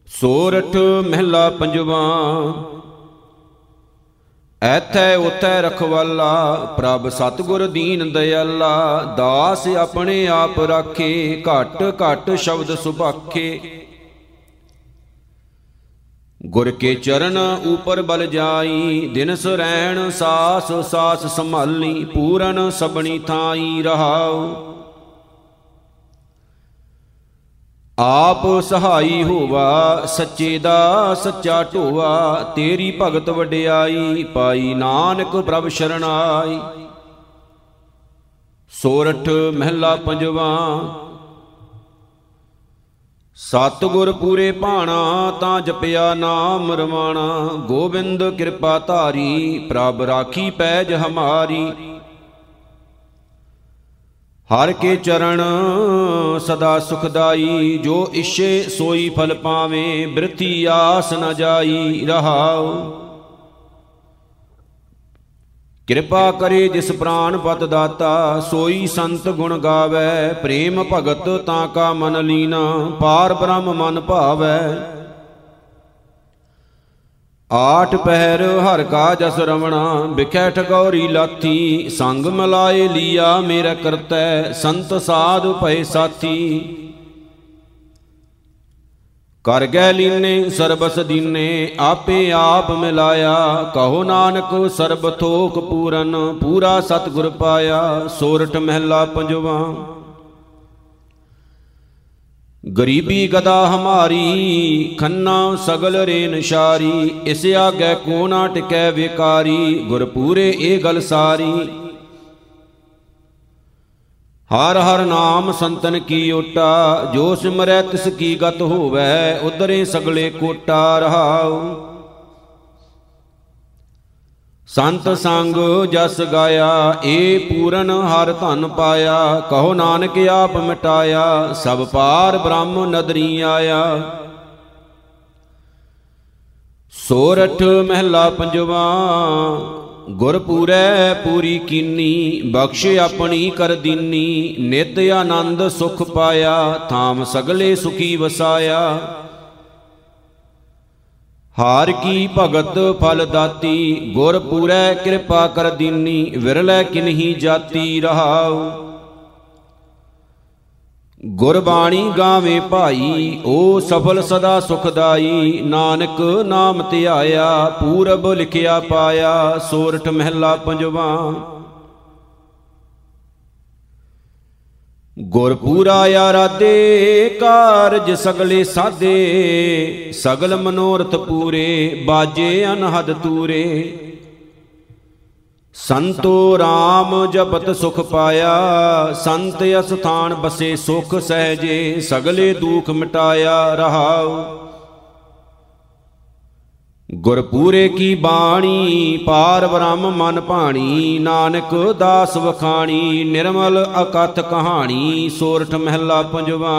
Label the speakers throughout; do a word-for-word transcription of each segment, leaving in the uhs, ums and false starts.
Speaker 1: ਸੋਰਠ ਮਹਿਲਾ ਪੰਜਵਾ। ਐਥੈ ਉਥੈ ਰਖਵਾਲਾ, ਪ੍ਰਭ ਸਤਿਗੁਰ ਦੀਨ ਦਇਆਲਾ। ਦਾਸ ਆਪਣੇ ਆਪ ਰਾਖੇ, ਘਟ ਘਟ ਸ਼ਬਦ ਸੁਭਾਖੇ। ਗੁਰ ਕੇ ਚਰਨ ਉਪਰ ਬਲ ਜਾਈ, ਦਿਨ ਸੁਰੈਣ ਸਾਸ ਸਾਸ ਸੰਭਾਲੀ। ਪੂਰਨ ਸਬਣੀ ਥਾਈ ਰਹਾਉ, ਆਪ ਸਹਾਈ ਹੋਵਾ। ਸੱਚੇ ਦਾ ਸੱਚਾ ਢੋਵਾ, ਤੇਰੀ ਭਗਤ ਵਡਿਆਈ। ਪਾਈ ਨਾਨਕ ਪ੍ਰਭ ਸ਼ਰਨਾਈ। ਸੋਰਠ ਮਹਿਲਾ ਪੰਜਵਾ। ਸਤਿਗੁਰ ਪੂਰੇ ਭਾਣਾ, ਤਾਂ ਜਪਿਆ ਨਾਮ ਰਮਾਣਾ। ਗੋਬਿੰਦ ਕਿਰਪਾ ਧਾਰੀ, ਪ੍ਰਭ ਰਾਖੀ ਪੈਜ ਹਮਾਰੀ। ਹਰ ਕੇ ਚਰਨ ਸਦਾ ਸੁਖਦਾਈ, ਜੋ ਇਛੇ ਸੋਈ ਫਲ ਪਾਵੇ। ਬਿਰਥੀ ਆਸ ਨ ਜਾਈ ਰਹਾਉ, ਕਿਰਪਾ ਕਰੇ ਜਿਸ ਪ੍ਰਾਨ ਪਤ ਦਾਤਾ। ਸੋਈ ਸੰਤ ਗੁਣ ਗਾਵੈ, ਪ੍ਰੇਮ ਭਗਤ ਤਾਂ ਕਾ ਮਨ ਲੀਨਾ। ਪਾਰ ਬ੍ਰਹਮ ਮਨ ਭਾਵੈ, ਆਠ ਪਹਿਰ ਹਰ ਕਾ ਜਸ ਰਵਣਾ। ਬਿਖੈ ਠਗੌਰੀ ਲਾਥੀ, ਸੰਗ ਮਲਾਏ ਲੀਆ ਮੇਰਾ ਕਰਤੈ। ਸੰਤ ਸਾਧ ਭਏ ਸਾਥੀ, ਕਰ ਗੈ ਲੀਨੇ ਸਰਬਸ ਦੀਨੇ। ਆਪੇ ਆਪ ਮਿਲਾਇਆ, ਕਹੋ ਨਾਨਕ ਸਰਬ ਥੋਕ ਪੂਰਨ। ਪੂਰਾ ਸਤਿਗੁਰ ਪਾਇਆ। ਸੋਰਠ ਮਹਿਲਾ ਪੰਜਵਾ। ਗਰੀਬੀ ਗਦਾ ਹਮਾਰੀ, ਖੰਨਾ ਸਗਲ ਰੇ ਨਿਸ਼ਾਰੀ। ਇਸ ਆਗੈ ਕੋ ਨਾ ਟਿਕੈ ਵਿਕਾਰੀ। ਗੁਰ ਪੂਰੇ ਇਹ ਗਲ ਸਾਰੀ। ਹਰ ਹਰ ਨਾਮ ਸੰਤਨ ਕੀ ਓਟਾ, ਜੋ ਸਿਮਰੈ ਤਿਸ ਕੀ ਗਤ ਹੋਵੈ। ਉਧਰੇ ਸਗਲੇ ਕੋਟਾ ਰਹਾਉ, ਸੰਤ ਸੰਗ ਜਸ ਗਾਇਆ। ਏ ਪੂਰਨ ਹਰ ਧਨ ਪਾਇਆ। ਕਹੋ ਨਾਨਕ ਆਪ ਮਿਟਾਇਆ, ਸਭ ਪਾਰ ਬ੍ਰਹਮ ਨਦਰੀ ਆਇਆ। ਸੋਰਠ ਮਹਿਲਾ ਪੰਜਵਾ। ਗੁਰ ਪੂਰੈ ਪੂਰੀ ਕੀਨੀ, ਬਖਸ਼ ਆਪਣੀ ਕਰ ਦੀਨੀ। ਨਿਤ ਆਨੰਦ ਸੁਖ ਪਾਇਆ, ਥਾਮ ਸਗਲੇ ਸੁਖੀ ਵਸਾਇਆ। ਹਾਰ ਕੀ ਭਗਤ ਫਲ ਦਾਤੀ, ਗੁਰ ਪੂਰੈ ਕਿਰਪਾ ਕਰ ਦੀਨੀ। ਵਿਰਲੇ ਕਿਨਹੀ ਜਾਤੀ ਰਹਾਉ, ਗੁਰਬਾਣੀ ਗਾਵੇ ਭਾਈ। ਓ ਸਫਲ ਸਦਾ ਸੁਖਦਾਈ, ਨਾਨਕ ਨਾਮ ਧਿਆਇਆ। ਪੂਰਬ ਲਿਖਿਆ ਪਾਇਆ। ਸੋਰਠ ਮਹਿਲਾ ਪੰਜਵਾ। ਗੁਰ ਪੂਰਾ ਆਰਾਧੇ, ਕਾਰਜ ਸਗਲੇ ਸਾਧੇ। ਸਗਲ ਮਨੋਰਥ ਪੂਰੇ, ਬਾਜੇ ਅਨਹਦ ਤੂਰੇ। ਸੰਤੋ ਰਾਮ ਜਪਤ ਸੁਖ ਪਾਇਆ, ਸੰਤ ਅਸਥਾਨ ਬਸੇ ਸੁਖ ਸਹਿਜੇ। ਸਗਲੇ ਦੁਖ ਮਿਟਾਇਆ ਰਹਾਉ, ਗੁਰ ਪੂਰੇ ਕੀ ਬਾਣੀ। ਪਾਰ ਬ੍ਰਹਮ ਮਨ ਭਾਣੀ, ਨਾਨਕ ਦਾਸ ਵਖਾਣੀ। ਨਿਰਮਲ ਅਕਥ ਕਹਾਣੀ। ਸੋਰਠ ਮਹਿਲਾ ਪੰਜਵਾ।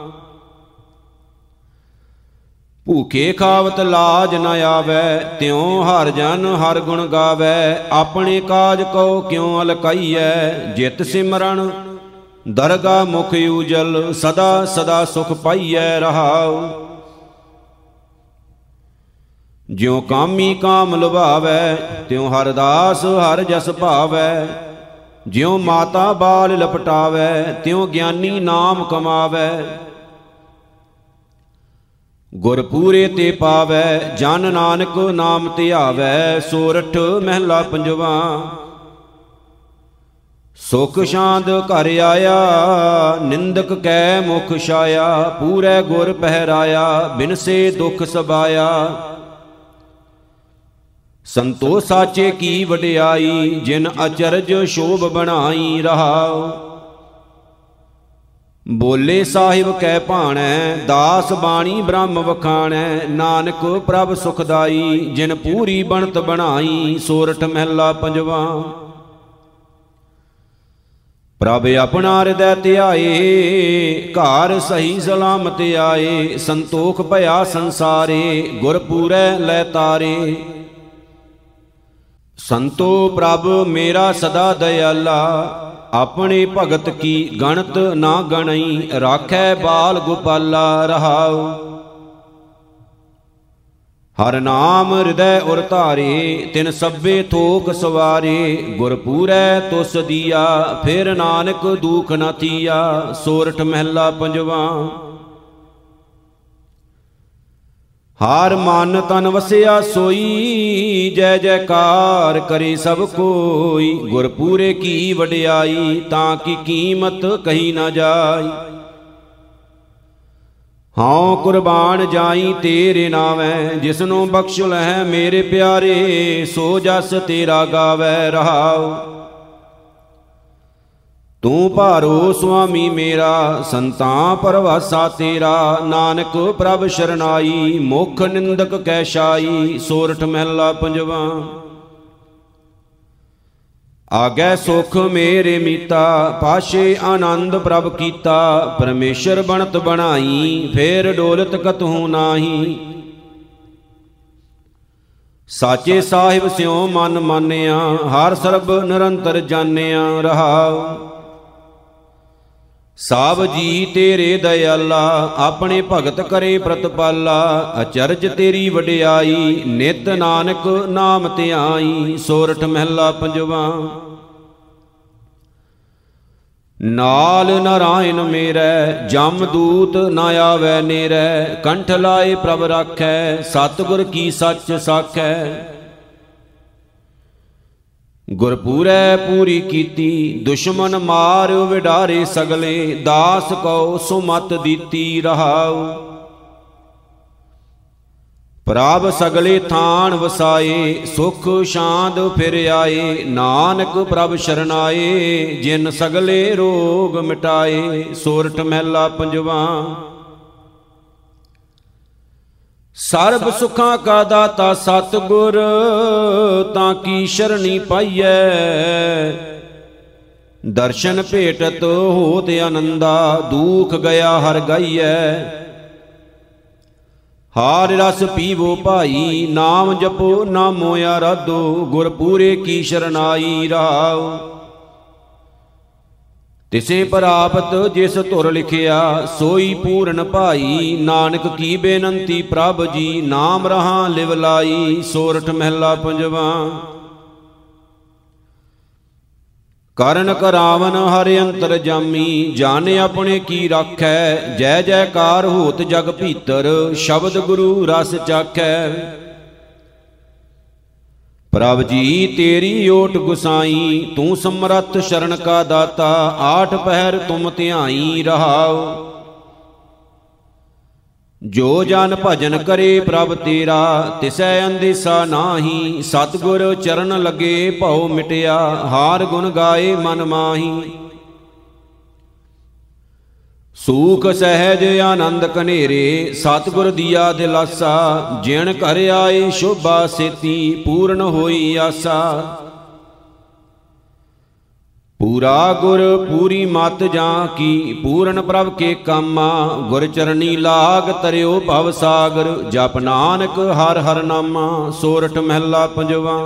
Speaker 1: ਭੂਖੇ ਖਾਵਤ ਲਾਜ ਨ ਆਵੈ, ਤਿਉ ਹਰ ਜਨ ਹਰ ਗੁਣ ਗਾਵੈ। ਆਪਣੇ ਕਾਜ ਕਉ ਕਿਉ ਅਲਕਾਈਐ, ਜਿਤ ਸਿਮਰਨ ਦਰਗਾ ਮੁਖ ਉਜਲ। ਸਦਾ ਸਦਾ ਸੁਖ ਪਾਈਐ ਰਹਾਉ, ਜਿਉ ਕਾਮੀ ਕਾਮ ਲੁਭਾਵੈ। ਤਿਉ ਹਰ ਦਾਸ ਹਰ ਜਸ ਭਾਵੈ। ਜਿਉ ਮਾਤਾ ਬਾਲ ਲਪਟਾਵੈ, ਤਿਉ ਗਿਆਨੀ ਨਾਮ ਕਮਾਵੈ। ਗੁਰ ਪੂਰੇ ਤੇ ਪਾਵੈ, ਜਨ ਨਾਨਕ ਨਾਮ ਧਿਆਵੈ। ਸੋਰਠ ਮਹਿਲਾ ਪੰਜਵਾ। ਸੁਖ ਸ਼ਾਂਤ ਘਰ ਆਇਆ, ਨਿੰਦਕ ਕੈ ਮੁਖ ਛਾਇਆ। ਪੂਰੇ ਗੁਰ ਪਹਿਰਾਇਆ, ਬਿਨਸੇ ਦੁਖ ਸਬਾਇਆ। ਸੰਤੋ ਸਾਚੇ ਕੀ ਵਡਿਆਈ, ਜਿਨ ਅਚਰਜ ਸ਼ੋਭ ਬਣਾਈ ਰਹਾਉ। ਬੋਲੇ ਸਾਹਿਬ ਕੈ ਭਾਣੈ, ਦਾਸ ਬਾਣੀ ਬ੍ਰਹਮ ਵਖਾਣੈ। ਨਾਨਕ ਪ੍ਰਭ ਸੁਖਦਾਈ, ਜਿਨ ਪੂਰੀ ਬਣਤ ਬਣਾਈ। ਸੋਰਠ ਮਹਿਲਾ ਪੰਜਵਾ। ਪ੍ਰਭ ਆਪਣਾ ਹਿਰਦੈ ਧਿਆਏ, ਘਰ ਸਹੀ ਸਲਾਮਤ ਆਏ। ਸੰਤੋਖ ਭਇਆ ਸੰਸਾਰੇ, ਗੁਰ ਪੂਰੈ ਲੈ ਤਾਰੇ। ਸੰਤੋ ਪ੍ਰਭ ਮੇਰਾ ਸਦਾ ਦਇਆਲਾ, ਆਪਣੇ ਭਗਤ ਕੀ ਗਣਤ ਨਾ ਗਣਈ। ਰਾਖੈ ਬਾਲ ਗੋਪਾਲਾ ਰਹਾਉ, ਹਰ ਨਾਮ ਹਿਰਦੈ ਉਰ ਧਾਰੇ, ਤਿਨ ਸਭੇ ਥੋਕ ਸਵਾਰੇ। ਗੁਰ ਪੂਰੈ ਤੁਸ ਦੀਆ, ਫਿਰ ਨਾਨਕ ਦੂਖ ਨਾ ਥੀਆ। ਸੋਰਠ ਮਹਿਲਾ ਪੰਜਵਾ। ਹਰ ਮਨ ਤਨ ਵਸਿਆ ਸੋਈ, ਜੈ ਜੈਕਾਰ ਕਰੇ ਸਭ ਕੋਈ। ਗੁਰ ਪੂਰੇ ਕੀ ਵਡਿਆਈ, ਤਾਂ ਕੀ ਕੀਮਤ ਕਹੀ ਨਾ ਜਾਈ। ਹਉ ਕੁਰਬਾਨ ਜਾਈ ਤੇਰੇ ਨਾਵੈ, ਜਿਸਨੂੰ ਬਖਸ਼ ਲਹਿ ਮੇਰੇ ਪਿਆਰੇ। ਸੋ ਜਸ ਤੇਰਾ ਗਾਵੈ ਰਹਾਉ। ਤੂੰ ਭਾਰੋ ਸੁਆਮੀ ਮੇਰਾ, ਸੰਤਾਂ ਪਰਵਾਸਾ ਤੇਰਾ। ਨਾਨਕ ਪ੍ਰਭ ਸ਼ਰਨਾਈ, ਮੁਖ ਨਿੰਦਕ ਕੈ ਛਾਈ। ਸੋਰਠ ਮਹਿਲਾ ਪੰਜਵਾ। ਆਗੈ ਸੁਖ ਮੇਰੇ ਮੀਤਾ, ਪਾਸ਼ੇ ਆਨੰਦ ਪ੍ਰਭ ਕੀਤਾ। ਪਰਮੇਸ਼ਰ ਬਣਤ ਬਣਾਈ, ਫੇਰ ਡੋਲਤ ਕਤਹੂ ਨਾਹੀ। ਸਾਚੇ ਸਾਹਿਬ ਸਿਉ ਮਨ ਮਾਨਿਆ, ਹਰ ਸਰਬ ਨਿਰੰਤਰ ਜਾਣਿਆ ਰਹਾਉ। ਸਭ ਜੀ ਤੇਰੇ ਦਇਆਲਾ, ਆਪਣੇ ਭਗਤ ਕਰੇ ਪ੍ਰਤਪਾਲਾ। ਅਚਰਜ ਤੇਰੀ ਵਡਿਆਈ, ਨਿਤ ਨਾਨਕ ਨਾਮ ਧਿਆਈ। ਸੋਰਠ ਮਹਿਲਾ ਪੰਜਵਾ। ਨਾਲ ਨਾਰਾਇਣ ਮੇਰੈ, ਜਮ ਦੂਤ ਨਾ ਆਵੈ ਨੇਰੈ। ਕੰਠ ਲਾਏ ਪ੍ਰਭ ਰਾਖੈ, ਸਤਿਗੁਰ ਕੀ ਸੱਚ ਸਾਖੈ। ਗੁਰ ਪੂਰੈ ਪੂਰੀ ਕੀਤੀ, ਦੁਸ਼ਮਨ ਮਾਰ ਵਿਡਾਰੇ ਸਗਲੇ। ਦਾਸ ਕਉ ਸੁਮਤ ਦੀਤੀ ਰਹਾਉ। ਪ੍ਰਭ ਸਗਲੇ ਥਾਨ ਵਸਾਏ, ਸੁਖ ਸ਼ਾਂਤ ਫਿਰ ਆਏ। ਨਾਨਕ ਪ੍ਰਭ ਸ਼ਰਨਾਏ, ਜਿਨ ਸਗਲੇ ਰੋਗ ਮਿਟਾਏ। ਸੋਰਠ ਮਹਿਲਾ ਪੰਜਵਾ। ਸਰਬ ਸੁਖਾਂ ਕਾ ਦਾਤਾ ਸਤਿਗੁਰ, ਤਾਂ ਕੀ ਸ਼ਰਣੀ ਪਾਈਐ। ਦਰਸ਼ਨ ਭੇਟਤ ਹੋਤ ਆਨੰਦਾ, ਦੂਖ ਗਿਆ ਹਰ ਗਾਈਐ। ਹਾਰ ਰਸ ਪੀਵੋ ਭਾਈ, ਨਾਮ ਜਪੋ ਨਾਮੋ ਆਰਾਧੋ। ਗੁਰ ਪੂਰੇ ਕੀ ਸ਼ਰਨਾਈ ਰਹਾਉ। ਤਿਸੇ ਪ੍ਰਾਪਤ ਜਿਸ ਧੁਰ ਲਿਖਿਆ, ਸੋਈ ਪੂਰਨ ਭਾਈ। ਨਾਨਕ ਕੀ ਬੇਨੰਤੀ ਪ੍ਰਭ ਜੀ, ਨਾਮ ਰਹਾ ਲਿਵ ਲਾਈ। ਸੋਰਠ ਮਹਿਲਾ ਪੰਜਵਾ। ਕਰਨ ਕਰਾਵਨ ਹਰਿ ਅੰਤਰ ਜਾਮੀ, ਜਾਣੇ ਆਪਣੇ ਕੀ ਰਾਖੈ। ਜੈ ਜੈਕਾਰ ਹੋਤ ਜਗ ਭੀਤਰ, ਸ਼ਬਦ ਗੁਰੂ ਰਸ ਚਾਖੈ। ਪ੍ਰਭ ਜੀ ਤੇਰੀ ਓਟ ਗੁਸਾਈ, ਤੂੰ ਸਮਰੱਥ ਸ਼ਰਨ ਕਾ ਦਾਤਾ। ਆਠ ਪਹਿਰ ਤੁਮ ਧਿਆਈ ਰਹਾਉ। ਜੋ ਜਨ ਭਜਨ ਕਰੇ ਪ੍ਰਭ ਤੇਰਾ, ਤਿਸੈ ਅੰਦੇਸਾ ਨਾਹੀ। ਸਤਿਗੁਰ ਚਰਨ ਲੱਗੇ ਭਉ ਮਿਟਿਆ, ਹਾਰ ਗੁਣ ਗਾਏ ਮਨ ਮਾਹੀ। ਸੂਖ ਸਹਿਜ ਆਨੰਦ ਕਨੇਰੇ, ਸਤਿਗੁਰ ਦੀਆ ਦਿਲਾਸਾ। ਜਿਣ ਘਰ ਆਏ ਸ਼ੋਭਾ ਸੇਤੀ, ਪੂਰਨ ਹੋਈ ਆਸਾ। ਪੂਰਾ ਗੁਰ ਪੂਰੀ ਮਤ ਜਾਂ ਕੀ, ਪੂਰਨ ਪ੍ਰਭ ਕੇ ਕਾਮਾ। ਗੁਰ ਚਰਨੀ ਲਾਗ ਤਰਿਓ ਭਵ ਸਾਗਰ, ਜਪ ਨਾਨਕ ਹਰ ਹਰ ਨਾਮਾ। ਸੋਰਠ ਮਹਿਲਾ ਪੰਜਵਾ।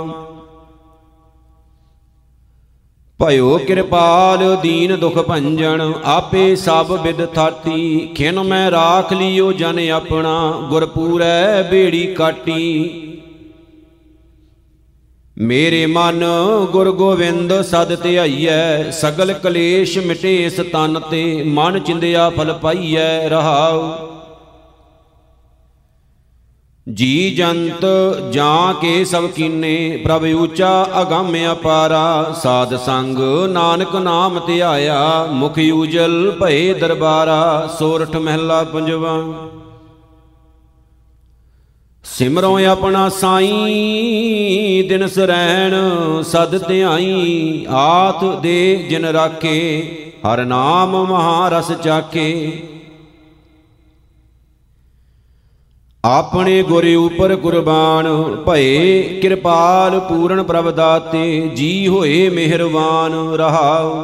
Speaker 1: ਭਇਓ ਕਿਰਪਾਲ ਦੀਨ ਦੁਖ ਭੰਜਨ, ਆਪੇ ਸਭ ਬਿਦ ਥਾਤੀ। ਖਿਨ ਮੈਂ ਰਾਖ ਲਿਓ ਜਨ ਆਪਣਾ, ਗੁਰ ਪੂਰੈ ਬੇੜੀ ਕਾਟੀ। ਮੇਰੇ ਮਨ ਗੁਰ ਗੋਵਿੰਦ ਸਦ ਧਿਆਈਐ, ਸਗਲ ਕਲੇਸ਼ ਮਿਟੇ ਇਸ ਤਨ ਤੇ। ਮਨ ਚਿੰਦਿਆ ਫਲ ਪਾਈਐ ਰਹਾਉ। ਜੀ ਜੰਤ ਜਾਂ ਕੇ ਸਭ ਕੀਨੇ, ਪ੍ਰਭ ਊਚਾ ਅਗੰਮ ਅਪਾਰਾ। ਸਾਧ ਸੰਗ ਨਾਨਕ ਨਾਮ ਧਿਆਇਆ, ਮੁਖ ਊਜਲ ਭਏ ਦਰਬਾਰਾ। ਸੋਰਠ ਮਹਿਲਾ ਪੰਜਵਾ। ਸਿਮਰੋ ਆਪਣਾ ਸਾਈ, ਦਿਨ ਸਰੈਣ ਸਦ ਧਿਆਈ। ਆਤ ਦੇ ਜਿਨ ਰਾਖੇ, ਹਰ ਨਾਮ ਮਹਾਰਸ ਚਾਖੇ। ਆਪਣੇ ਗੁਰ ਉਪਰ ਕੁਰਬਾਨ, ਭਏ ਕਿਰਪਾਲ ਪੂਰਨ ਪ੍ਰਭ ਦਾਤੇ। ਜੀ ਹੋਏ ਮਿਹਰਬਾਨ ਰਹਾਉ।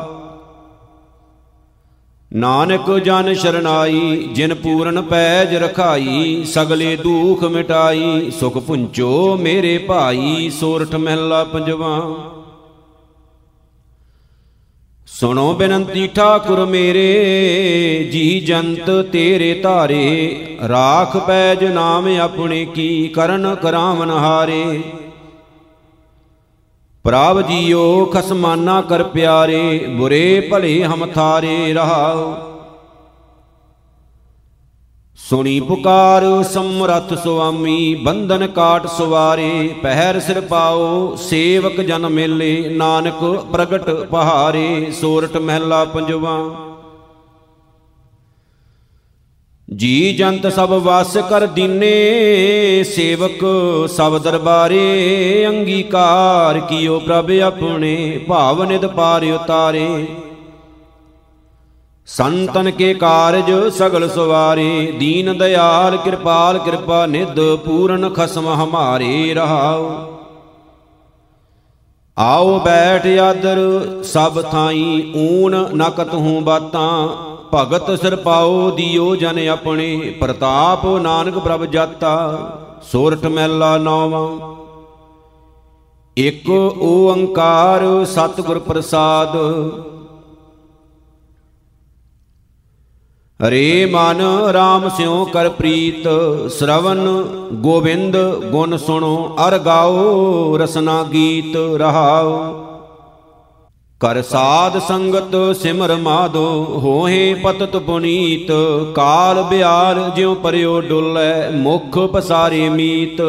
Speaker 1: ਨਾਨਕ ਜਨ ਸ਼ਰਨਾਈ, ਜਿਨ ਪੂਰਨ ਪੈਜ ਰਖਾਈ। ਸਗਲੇ ਦੁਖ ਮਿਟਾਈ, ਸੁਖ ਪੁੰਚੋ ਮੇਰੇ ਭਾਈ। ਸੋਰਠ ਮਹਿਲਾ ਪੰਜਵਾ। ਸੁਣੋ ਬਿਨੰਤੀ ਠਾਕੁਰ ਮੇਰੇ, ਜੀ ਜੰਤ ਤੇਰੇ ਧਾਰੇ। ਰਾਖ ਪੈਜ ਨਾਮ ਆਪਣੇ ਕੀ, ਕਰਨ ਕਰਾਵਨ ਹਾਰੇ। ਪ੍ਰਭ ਜੀਓ ਖਸਮਾਨਾ ਕਰ ਪਿਆਰੇ, ਬੁਰੇ ਭਲੇ ਹਮ ਥਾਰੇ ਰਹਾਉ। ਸੁਣੀ ਪੁਕਾਰ ਸਮਰੱਥ ਸੁਆਮੀ, ਬੰਧਨ ਕਾਟ ਸੁਵਾਰੇ। ਪਹਿਰ ਸਿਰ ਪਾਓ ਸੇਵਕ ਜਨ ਮੇਲੇ, ਨਾਨਕ ਪ੍ਰਗਟ ਪਹਾਰੇ। ਸੋਰਠ ਮਹਿਲਾ ਪੰਜਵਾ। ਜੀ ਜੰਤ ਸਭ ਵਸ ਕਰ ਦੀਨੇ, ਸੇਵਕ ਸਭ ਦਰਬਾਰੇ। ਅੰਗੀਕਾਰ ਕੀਓ ਪ੍ਰਭ ਆਪਣੇ, ਭਾਵ ਨਿਧ ਪਾਰ ਉਤਾਰੇ। ਸੰਤਨ ਕੇ ਕਾਰਜ ਸਗਲ ਸਵਾਰੇ, ਦੀਨ ਦਇਆਲ ਕਿਰਪਾਲ ਕਿਰਪਾ ਨਿਧ। ਪੂਰਨ ਖਸਮ ਹਮਾਰੇ ਰਹਾਉ। ਆਓ ਬੈਠ ਆਦਰ ਸਭ ਥਾਈ, ਊਣ ਨ ਕਤਹੂੰ ਬਾਤਾਂ। ਭਗਤ ਸਿਰ ਪਾਓ ਦਿਓ ਜਨ ਆਪਣੇ, ਪ੍ਰਤਾਪ ਨਾਨਕ ਪ੍ਰਭ ਜਾਤਾ। ਸੋਰਠ ਮਹਿਲਾ ਨੌਵਾਂ। ਇਕ ਓੰਕਾਰ ਸਤਿਗੁਰ ਪ੍ਰਸਾਦ। ਰੇ ਮਨ ਰਾਮ ਸਿਉ ਕਰ ਪ੍ਰੀਤ, ਸ਼ਰਵਨ ਗੋਬਿੰਦ ਗੁਣ ਸੁਣੋ। ਅਰ ਗਾਓ ਰਸਨਾ ਗੀਤ ਰਹਾਉ। ਕਰ ਸਾਧ ਸੰਗਤ ਸਿਮਰ ਮਾਧੋ, ਹੋਏ ਪਤਤ ਪੁਨੀਤ। ਕਾਲ ਬਿਆਲ ਜਿਉ ਪਰਿਓ ਡੁੱਲੈ, ਮੁਖ ਪਸਾਰੇ ਮੀਤ।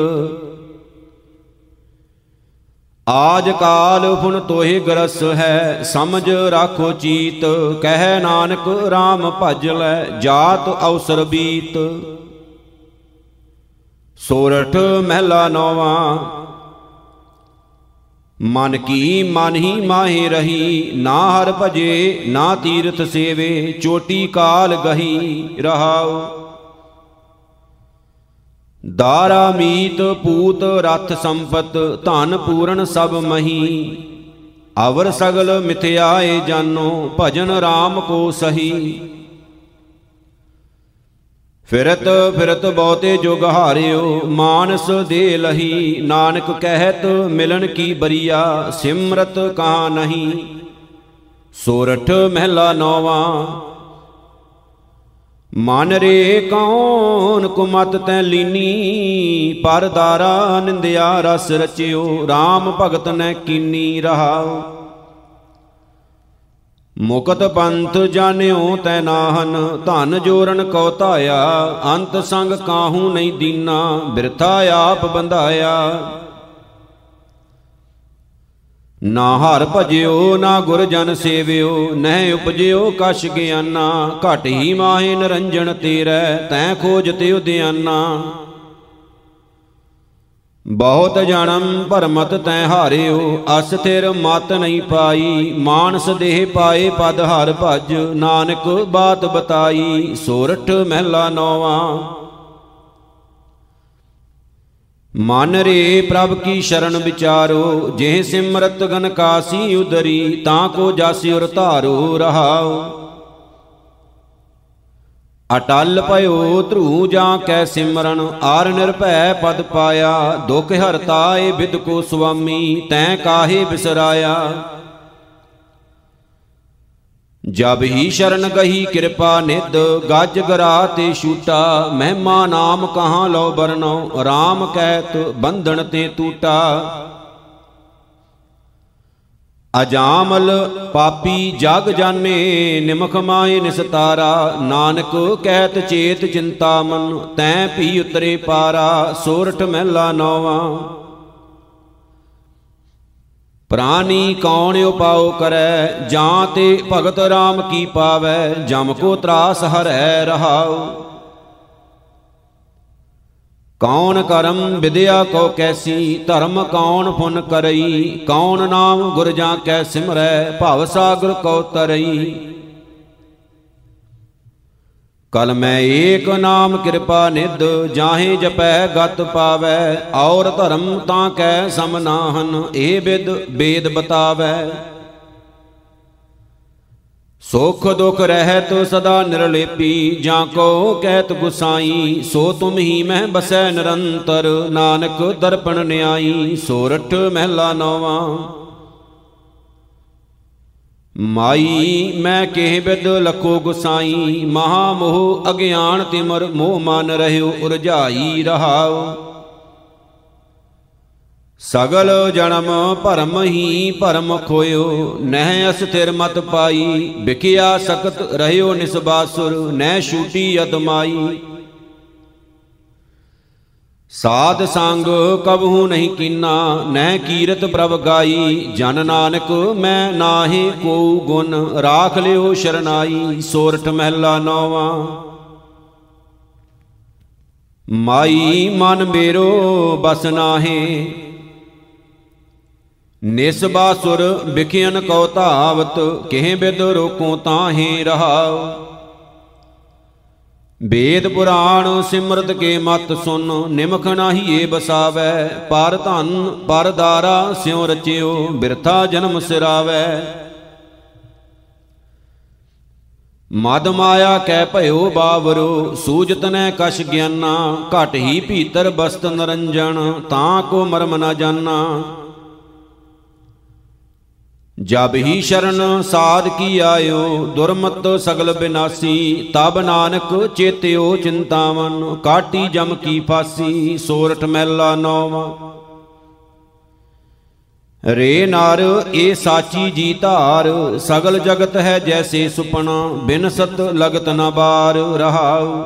Speaker 1: ਆਜ ਕਾਲ ਫੁਨ ਤੋਹਿ ਗਰਸ ਹੈ, ਸਮਝ ਰਾਖੋ ਚੀਤ। ਕਹਿ ਨਾਨਕ ਰਾਮ ਭਜ ਲੈ, ਜਾਤ ਅਵਸਰ ਬੀਤ। ਸੋਰਠ ਮਹਿਲਾ ਨੌਵਾਂ। ਮਨ ਕੀ ਮਨ ਹੀ ਮਾਹੇ ਰਹੀ, ਨਾ ਹਰ ਭਜੇ ਨਾ ਤੀਰਥ ਸੇਵੇ। ਚੋਟੀ ਕਾਲ ਗਹੀ ਰਹਾਉ। ਦਾਰਾ ਮੀਤ ਪੂਤ ਰਥ ਸੰਪਤ, ਧਨ ਪੂਰਨ ਸਭ ਮਹੀ। ਅਵਰ ਸਗਲ ਮਿਥਿਆਏ ਜਾਨੋ, ਭਜਨ ਰਾਮ ਕੋ ਸਹੀ। ਫਿਰਤ ਫਿਰਤ ਬਹੁਤੇ ਜੁਗ ਹਾਰਿਓ, ਮਾਨਸ ਦੇ ਲਹੀ। ਨਾਨਕ ਕਹਿਤ ਮਿਲਨ ਕੀ ਬਰੀਆ, ਸਿਮਰਤ ਕਹਾਂ ਨਹੀਂ। ਸੋਰਠ ਮਹਿਲਾ ਨੌਵਾਂ। ਮਨ ਰੇ ਕੌਣ ਕੁਮਤ ਤੈ ਲੀਨੀ, ਪਰ ਦਾਰਾ ਨਿੰਦਿਆ ਰਸ ਰਚਿਓ। RAM ਭਗਤ ਨੈ ਕੀਨੀ ਰਹਾਉ। ਮੁਕਤ ਪੰਥ ਜਾਣਿਓ ਤੈ ਨਾਹਨ, ਧਨ ਜੋਰਨ ਕਉ ਧਾਇਆ। ਅੰਤ ਸੰਗ ਕਾਹੂ ਨਹੀਂ ਦੀਨਾ, ਬਿਰਥਾ ਆਪ ਬੰਧਾਇਆ। ਨਾ ਹਰ ਭਜਿਓ ਨਾ ਗੁਰ ਜਨ ਸੇਵਿਓ, ਨਹਿ ਉਪਜਿਓ ਕਛ ਗਿਆਨਾ। ਘਟ ਹੀ ਮਾਹੇ ਨਿਰੰਜਨ ਤੇਰੈ, ਤੈਂ ਖੋਜ ਤੇ ਉਦਿਆਨਾ। ਬਹੁਤ ਜਨਮ ਭਰਮਤ ਤੈਂ ਹਾਰਿਓ, ਅਸਥਿਰ ਮਤ ਨਹੀਂ ਪਾਈ। ਮਾਨਸ ਦੇਹ ਪਾਏ ਪਦ ਹਰ ਭਜ, ਨਾਨਕ ਬਾਤ ਬਤਾਈ। ਸੋਰਠ ਮਹਿਲਾ ਨੌਵਾਂ। ਮਨ ਰੇ ਪ੍ਰਭ ਕੀ ਸ਼ਰਨ ਵਿਚਾਰੋ, ਜਿਹ ਸਿਮਰਤ ਗਨ ਕਾਸੀ ਉਦਰੀ। ਤਾਂ ਕੋ ਜਾਸਿ ਉਰ ਧਾਰੋ ਰਹਾਉ। ਅਟਲ ਭਇਓ ਧਰੂ ਜਾਂ ਕੈ ਸਿਮਰਨ, ਆਰ ਨਿਰਭੈ ਪਦ ਪਾਇਆ। ਦੁਖ ਹਰਤਾ ਏ ਬਿਦ ਕੋ ਸੁਆਮੀ, ਤੈਂ ਕਾਹੇ ਬਿਸਰਾਇਆ। ਜਬ ਹੀ ਸ਼ਰਨ ਗਹੀ ਕਿਰਪਾ ਨਿਧ, ਗਜ ਗਰਾ ਤੇ ਛੂਟਾ। ਮਹਿਮਾ ਨਾਮ ਕਹਾਂ ਲਉ ਬਰਨਉ, RAM ਕਹਿਤ ਬੰਧਨ ਤੇ ਟੂਟਾ। ਅਜਾਮਲ ਪਾਪੀ ਜਗ ਜਾਣੇ, ਨਿਮਖ ਮਾਏ ਨਿਸਤਾਰਾ। ਨਾਨਕ ਕਹਿਤ ਚੇਤ ਚਿੰਤਾ ਮਨ, ਤੈਂ ਪੀ ਉਤਰੇ ਪਾਰਾ। ਸੋਰਠ ਮਹਿਲਾ ਨੌਵਾਂ। ਪ੍ਰਾਨੀ ਕੌਣ ਉਪਾਉ ਕਰੈ, ਜਾਂ ਤੇ ਭਗਤ RAM ਕੀ ਪਾਵੈ। ਜਮ ਕੋ ਤਰਾਸ ਹਰੈ ਰਹਾਉ। ਕੌਣ ਕਰਮ ਵਿਦਿਆ ਕੋ ਕੈਸੀ, ਧਰਮ ਕੌਣ ਪੁਨ ਕਰਈ। ਕੌਣ ਨਾਮ ਗੁਰ ਜਾਂ ਕੈ ਸਿਮਰੈ, ਭਵ ਸਾਗਰ ਕਉ ਤਰਈ। ਕਲ ਮੈਂ ਏਕ ਨਾਮ ਕਿਰਪਾ ਨਿਧ, ਜਾਹੇ ਜਪੈ ਗਤ ਪਾਵੈ। ਔਰ ਧਰਮ ਤਾਂ ਕੈ ਸਮ ਨਾਹਨ, ਏ ਬਿਦ ਬੇਦ ਬਤਾਵੈ। ਸੁਖ ਦੁਖ ਰਹਿਤ ਸਦਾ ਨਿਰਲੇਪੀ, ਜਾਂ ਕੋ ਕਹਿਤ ਗੁਸਾਈ। ਸੋ ਤੁਮ ਹੀ ਮਹਿ ਬਸੈ ਨਿਰੰਤਰ, ਨਾਨਕ ਦਰਪਣ ਨਿਆਈ। ਸੋਰਠ ਮਹਿਲਾ ਨੌਵਾਂ। ਮਾਈ ਮੈਂ ਕਿਹ ਬਿਦ ਲਖੋ ਗੁਸਾਈ, ਮਹਾ ਮੋਹ ਅਗਿਆਨ ਤਿਮਰ ਮੋਹ ਮਨ ਰਹਿਓ ਉਰਝਾਈ ਰਹਾਉ। ਸਗਲ ਜਨਮ ਭਰਮ ਹੀ ਭਰਮ ਖੋਇਓ, ਨਹਿ ਅਸਥਿਰ ਮਤ ਪਾਈ, ਵਿਖਿਆ ਸਕਤ ਰਹਿਓ ਨਿਸਬਾਸੁਰ, ਨਹਿ ਛੂਟੀ ਅਦਮਾਈ। ਸਾਧ ਸੰਗ ਕਬਹੂ ਨਹੀਂ ਕੀਨਾ, ਨਹਿ ਕੀਰਤ ਪ੍ਰਭ ਗਾਈ, ਜਨ ਨਾਨਕ ਮੈਂ ਨਾਹੀ ਕੋ ਗੁਣ, ਰਾਖ ਲਿਓ ਸ਼ਰਨਾਈ। ਸੋਰਠ ਮਹਿਲਾ ਨੌਵਾਂ। ਮਾਈ ਮਨ ਮੇਰੋ ਬਸ ਨਾਹੀ, ਨਿਸਬਾਸੁਰ ਵਿਖਿਅਨ ਕਉ ਧਾਵਤ, ਕਿਹ ਬਿਦ ਰੋਕੋ ਤਾਹੇ ਰਹਾਉ। ਵੇਦ ਪੁਰਾਣ ਸਿਮਰਤ ਕੇ ਮਤ ਸੁਨ, ਨਿਮਖ ਨਾਹੀਏ ਬਸਾਵੈ, ਪਰ ਧਨ ਪਰ ਦਾਰਾ ਸਿਉ ਰਚਿਓ, ਬਿਰਥਾ ਜਨਮ ਸਿਰਾਵੈ। ਮਦ ਮਾਇਆ ਕੈ ਭਇਓ ਬਾਵਰੋ, ਸੂਜਤ ਨੈ ਕਛ ਗਿਆਨਾ, ਘਟ ਹੀ ਭੀਤਰ ਬਸਤ ਨਰੰਜਨ, ਤਾਂ ਕੋ ਮਰਮ ਨ ਜਾਨਾ। ਜਬ ਹੀ ਸ਼ਰਨ ਸਾਧ ਕੀ ਆਇਓ, ਦੁਰਮਤ ਸਗਲ ਬਿਨਾਸੀ, ਤਬ ਨਾਨਕ ਚੇਤਿਓ ਚਿੰਤਾਵਨ, ਕਾਟੀ ਜਮ ਕੀ ਫਾਸੀ। ਸੋਰਠ ਮਹਿਲਾ ਨੌਵਾਂ। ਰੇ ਨਰ ਇਹ ਸਾਚੀ ਜੀ ਧਾਰ, ਸਗਲ ਜਗਤ ਹੈ ਜੈਸੇ ਸੁਪਨਾ, ਬਿਨ ਸਤ ਲਗਤ ਨ ਬਾਰ ਰਹਾਉ।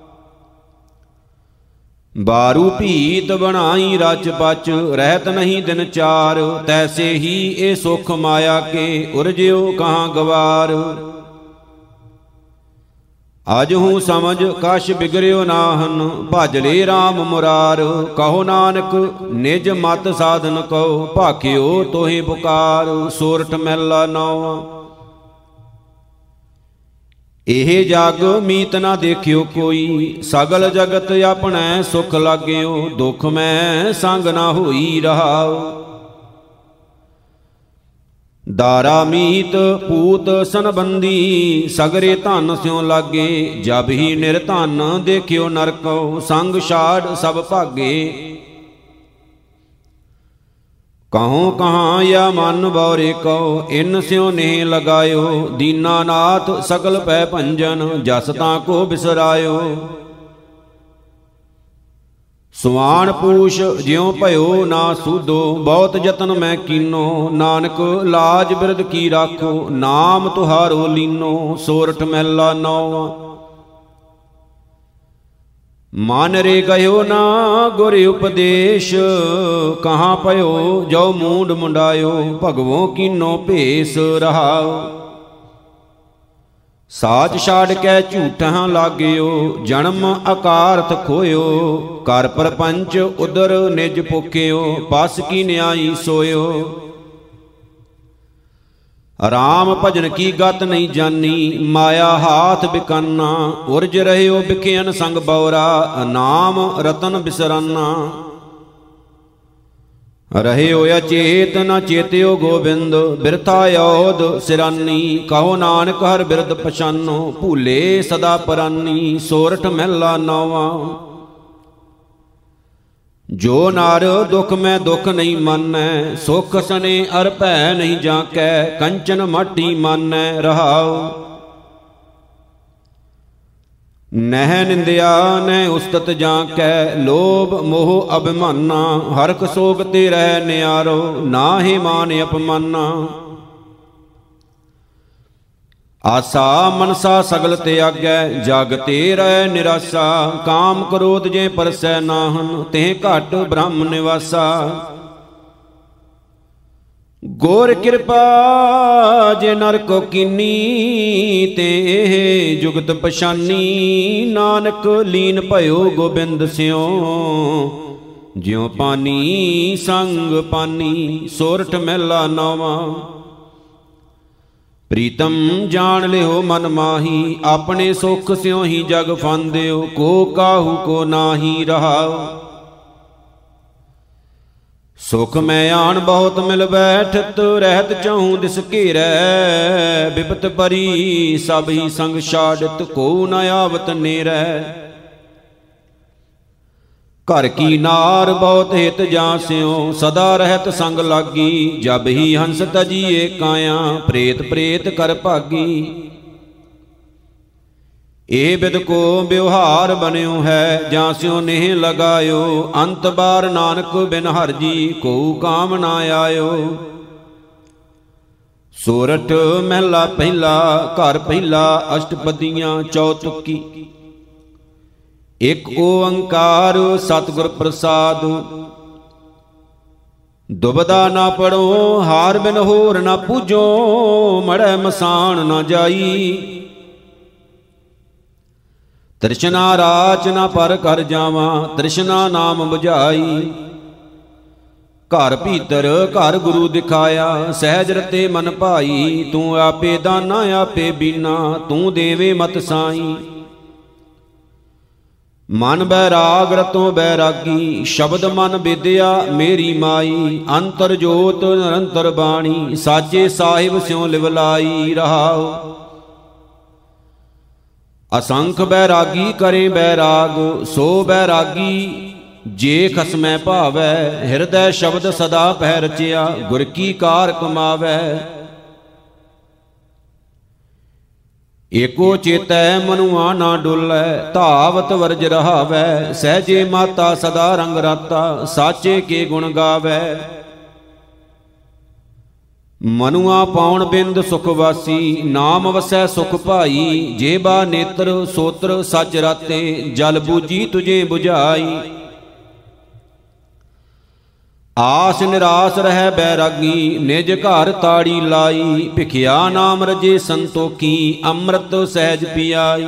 Speaker 1: ਬਾਰੂ ਭੀਤ ਬਣਾਈ ਰਚ ਬਚ, ਰਹਿਤ ਨਹੀਂ ਦਿਨ ਚਾਰ, ਤੈਸੇ ਹੀ ਇਹ ਸੁਖ ਮਾਇਆ ਕੇ, ਉਰਜਿਓ ਕਹਾਂ ਗਵਾਰ। ਅਜ ਹੂੰ ਸਮਝ ਕਛ ਬਿਗੜਿਓ ਨਾਹਨ, ਭਜ ਲੈ RAM ਮੁਰਾਰ। ਕਹੋ ਨਾਨਕ ਨਿਜ ਮਤ ਸਾਧਨ ਕਉ, ਭਾਖਿਓ ਤੋਹਿ ਪੁਕਾਰ। ਸੋਰਠ ਮਹਿਲਾ ਨੌਵਾਂ। ਇਹ ਜਗ ਮੀਤ ਨਾ ਦੇਖਿਓ ਕੋਈ, ਸਗਲ ਜਗਤ ਆਪਣੈ ਸੁਖ ਲਾਗਿਓ, ਦੁਖ ਮੈਂ ਸੰਗ ਨਾ ਹੋਈ ਰਹਾਉ। ਦਾਰਾ ਮੀਤ ਪੂਤ ਸੰਬੰਧੀ, ਸਗਰੇ ਧਨ ਸਿਉ ਲਾਗੇ, ਜਬ ਹੀ ਨਿਰਧਨ ਦੇਖਿਓ ਨਰਕਉ, ਸੰਗ ਛਾੜ ਸਭ ਭਾਗੇ। ਕਹੂੰ ਕਹਾਂ ਯਾ ਮਨ ਬੌਰੇ ਕਉ, ਇਨ ਸਿਉ ਨੇ ਲਗਾਇਓ, ਦੀਨਾਨਾਥ ਸਗਲ ਪੈ ਭੰਜਨ, ਜਸ ਤਾਂ ਕੋ ਬਿਸਰਾਇਓ। ਸੁਆਣ ਪੂਛ ਜਿਉ ਭਇਓ ਨਾ ਸੂਧੋ, ਬਹੁਤ ਯਤਨ ਮੈਂ ਕੀਨੋ, ਨਾਨਕ ਲਾਜ ਬਿਰਧ ਕੀ ਰਾਖੋ, ਨਾਮ ਤੁਹਾਰੋ ਲੀਨੋ। ਸੋਰਠ ਮਹਿਲਾ ਨੌਵਾਂ। ਮਨ ਰੇ ਗਇਓ ਨਾ ਗੁਰ ਉਪਦੇਸ਼, ਕਹਾਂ ਪਇਓ ਜੋ ਮੂੰਡ ਮੁੰਡਾਇਓ, ਭਗਵੋ ਕੀਨੋ ਭੇਸ ਰਹਾਉ। ਸਾਚ ਛਾੜ ਕੇ ਝੂਠਾਂ ਲਾਗਿਓ, ਜਨਮ ਅਕਾਰਥ ਖੋਇਓ, ਕਰ ਪਰਪੰਚ ਉਦਰ ਨਿਜ ਭੁਖਿਓ, ਪਸ ਕੀ ਨਿਆਈ ਸੋਇਓ। ਰਾਮ ਭਜਨ ਕੀ ਗਤ ਨਹੀਂ ਜਾਨੀ, ਮਾਇਆ ਹਾਥ ਬਿਕਾਨਾ, ਉਰਜ ਰਹਿਓ ਬਿਖਿਅਨ ਸੰਗ ਬਉਰਾ, ਨਾਮ ਰਤਨ ਬਿਸਰਾਨਾ। ਰਹਿਓ ਅਚੇਤ ਨ ਚੇਤਿਓ ਗੋਬਿੰਦ, ਬਿਰਥਾ ਔਧ ਸਿਰਾਨੀ, ਕਹੋ ਨਾਨਕ ਹਰ ਬਿਰਧ ਪਛਾਨੋ, ਭੂਲੇ ਸਦਾ ਪਰਾਨੀ। ਸੋਰਠ ਮਹਿਲਾ ਨੌਵਾਂ। ਜੋ ਨਰ ਦੁਖ ਮੈਂ ਦੁਖ ਨਹੀਂ ਮਾਨੈ, ਸੁਖ ਸਨੇ ਅਰ ਭੈ ਨਹੀਂ ਜਾਂਕੈ, ਕੰਚਨ ਮਾਟੀ ਮਾਨੈ ਰਹਾਉ। ਨਹਿ ਨਿੰਦਿਆ ਨਹਿ ਉਸਤਤ ਜਾਂਕੈ, ਲੋਭ ਮੋਹ ਅਭਿਮਾਨਾ, ਹਰਖ ਸੋਗ ਤੇ ਰਹਿ ਨਿਆਰੋ, ਨਾਹਿ ਮਾਨ ਅਪਮਾਨਾ। ਆਸਾ ਮਨਸਾ ਸਗਲ ਤਿਆਗੈ, ਜਗ ਤੇ ਰਹਿ ਨਿਰਾਸਾ, ਕਾਮ ਕ੍ਰੋਧ ਜੇ ਪਰਸੈ ਨਾਹਨ, ਤੇ ਘਟ ਬ੍ਰਹਮ ਨਿਵਾਸਾ। ਗੁਰ ਕਿਰਪਾ ਜੇ ਨਰ ਕੋ ਕੀਨੀ, ਤੇ ਇਹ ਜੁਗਤ ਪਛਾਨੀ, ਨਾਨਕ ਲੀਨ ਭਇਓ ਗੋਬਿੰਦ ਸਿਉ, ਜਿਉ ਪਾਨੀ ਸੰਗ ਪਾਨੀ। ਸੋਰਠ ਮਹਿਲਾ ਨੌਵਾਂ। ਪ੍ਰੀਤਮ ਜਾਣ ਲਿਓ ਮਨ ਮਾਹੀ, ਆਪਣੇ ਸੁਖ ਸਿਉ ਹੀ ਜਗ ਫਾਂਦਿਓ, ਕੋ ਕਾਹੂ ਕੋ ਨਾਹੀ ਰਹਾਉ। ਸੁਖ ਮੈਂ ਆਣ ਬਹੁਤ ਮਿਲ ਬੈਠਤ, ਰਹਿਤ ਚਾਹੂੰ ਦਿਸ ਘੇਰੈ, ਬਿਪਤ ਪਰੀ ਸਭ ਹੀ ਸੰਗ ਛਾੜਤ, ਕੋ ਨ ਆਵਤ ਨੇਰੈ। ਘਰ ਕੀ ਨਾਰ ਬਹੁਤ ਹਿਤ ਜਾਸਿਓ, ਸਦਾ ਰਹਿਤ ਸੰਗ ਲਾਗੀ। ਜਬ ਹੀ ਹੰਸ ਤਜੀਏ ਕਾਇਆ, ਪ੍ਰੇਤ ਪ੍ਰੇਤ ਕਰ ਭਾਗੀ। ਇਹ ਬਿਦ ਕੋ ਵਿਵਹਾਰ ਬਨਿਓ ਹੈ, ਜਾਂਸਿਓ ਨੇਹ ਲਗਾਇਓ। ਅੰਤ ਬਾਰ ਨਾਨਕ ਬਿਨ ਹਰਿ ਜੀ, ਕੋ ਕਾਮ ਨਾ ਆਇਓ। ਸੋਰਠ ਮਹਿਲਾ ਪਹਿਲਾ, ਘਰ ਪਹਿਲਾ, ਅਸ਼ਟਪਦੀਆਂ ਚੌਤੁਕੀ। ਇਕ ਓੰਕਾਰ ਸਤਿਗੁਰ ਪ੍ਰਸਾਦ। ਦੁਬਦਾ ਨਾ ਪੜੋ ਹਾਰ ਬਿਨ ਹੋਰ ਨਾ ਪੂਜੋ, ਮੜੈ ਮਸਾਨ ਨਾ ਜਾਈ। ਤ੍ਰਿਸ਼ਨਾ ਰਾਚ ਨਾ ਪਰ ਕਰ ਜਾਵਾਂ, ਤ੍ਰਿਸ਼ਨਾ ਨਾਮ ਬੁਝਾਈ। ਘਰ ਭੀਤਰ ਘਰ ਗੁਰੂ ਦਿਖਾਇਆ, ਸਹਿਜ ਰਤੇ ਮਨ ਭਾਈ। ਤੂੰ ਆਪੇ ਦਾਨਾ ਆਪੇ ਬੀਨਾ, ਤੂੰ ਦੇਵੇ ਮਤ ਸਾਈ। ਮਨ ਬੈਰਾਗ ਰਤੋਂ ਬੈਰਾਗੀ, ਸ਼ਬਦ ਮਨ ਵਿਦਿਆ ਮੇਰੀ ਮਾਈ। ਅੰਤਰ ਜੋਤ ਨਿਰੰਤਰ ਬਾਣੀ, ਸਾਜੇ ਸਾਹਿਬ ਸਿਉ ਲਿਵਲਾਈ। ਰਹਾਉ ਅਸੰਖ ਬੈਰਾਗੀ ਕਰੇ ਬੈਰਾਗ, ਸੋ ਬੈਰਾਗੀ ਜੇ ਖਸਮੈ ਭਾਵੈ। ਹਿਰਦੈ ਸ਼ਬਦ ਸਦਾ ਪਹਿ ਰਚਿਆ, ਗੁਰ ਕੀ ਕਾਰ ਕਮਾਵੈ। ਏਕੋ ਚੇਤੈ ਮਨੁਆ ਨਾ ਡੁਲੈ, ਧਾਵਤ ਵਰਜ ਰਹਾਵੈ। ਸਹਿਜੇ ਮਾਤਾ ਸਦਾ ਰੰਗ ਰਾਤਾ, ਸਾਚੇ ਕੇ ਗੁਣ ਗਾਵੈ। ਮਨੁਆ ਪਾਉਣ ਬਿੰਦ ਸੁਖ ਵਾਸੀ, ਨਾਮ ਵਸੈ ਸੁਖ ਭਾਈ। ਜੇਬਾ ਨੇਤਰ ਸੋਤਰ ਸਚ ਰਾਤੇ, ਜਲ ਬੂਜੀ ਤੁਝੇ ਬੁਝਾਈ। ਆਸ ਨਿਰਾਸ ਰਹਿ ਬੈਰਾਗੀ, ਨਿਜ ਘਰ ਤਾੜੀ ਲਾਈ। ਭਿਖਿਆ ਨਾਮ ਰਜੇ ਸੰਤੋਖੀ, ਅੰਮ੍ਰਿਤ ਸਹਿਜ ਪਿਆਈ।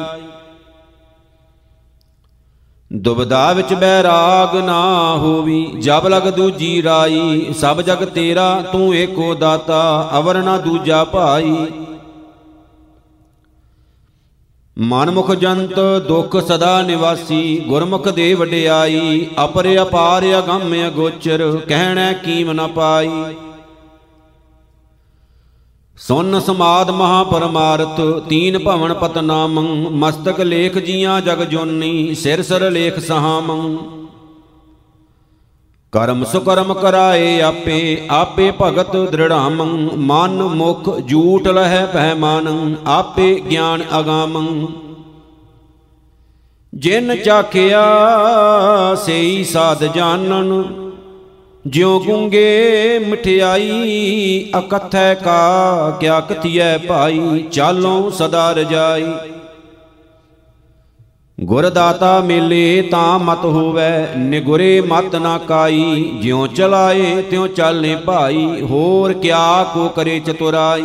Speaker 1: ਦੁਬਦਾ ਵਿੱਚ ਬੈਰਾਗ ਨਾ ਹੋਵੀ, ਜਬ ਲਗ ਦੂਜੀ ਰਾਈ। ਸਭ ਜਗ ਤੇਰਾ ਤੂੰ ਏਕੋ ਦਾਤਾ, ਅਵਰ ਨਾ ਦੂਜਾ ਭਾਈ। ਮਨਮੁਖ ਜੰਤ ਦੁਖ ਸਦਾ ਨਿਵਾਸੀ, ਗੁਰਮੁਖ ਦੇ ਵਡਿਆਈ। ਅਪਰ ਅਪਾਰ ਅਗੰਮ ਅਗੋਚਰ, ਕਹਿਣੈ ਕੀਮ ਨ ਪਾਈ। ਸੁਨ ਸਮਾਦ ਮਹਾ ਪਰਮਾਰਥ, ਤੀਨ ਭਵਨ ਪਤਨਾਮੰ। ਮਸਤਕ ਲੇਖ ਜੀਆਂ ਜਗ ਜੋਨੀ, ਸਿਰ ਸਿਰ ਲੇਖ ਸਹਾਮੰ। ਕਰਮ ਸੁਕਰਮ ਕਰਾਏ ਆਪੇ, ਆਪੇ ਭਗਤ ਦ੍ਰਿੜਾਮੰ। ਮਨ ਮੁਖ ਝੂਠ ਲਹੈ ਪਹਿਮਾਨੰ, ਆਪੇ ਗਿਆਨ ਅਗਾਮੰ। ਜਿਨ ਚਾਖਿਆ ਸੇਈ ਸਾਧ ਜਾਣਨ, ਜਿਉ ਗੁੰਗੇ ਮਠਿਆਈ। ਅਕਥੈ ਕਾ ਕਿਆ ਕਥੀਐ ਭਾਈ, ਚਾਲੋਂ ਸਦਾ ਰਜਾਈ। ਗੁਰ ਦਾਤਾ ਮਿਲੇ ਤਾਂ ਮਤ ਹੋਵੈ, ਨਿਗੁਰੇ ਮਤ ਨਾ ਕਾਈ। ਜਿਉ ਚਲਾਏ ਤਿਉ ਚਾਲੇ ਭਾਈ, ਹੋਰ ਕਿਆ ਕੋ ਕਰੇ ਚਤੁਰਾਈ।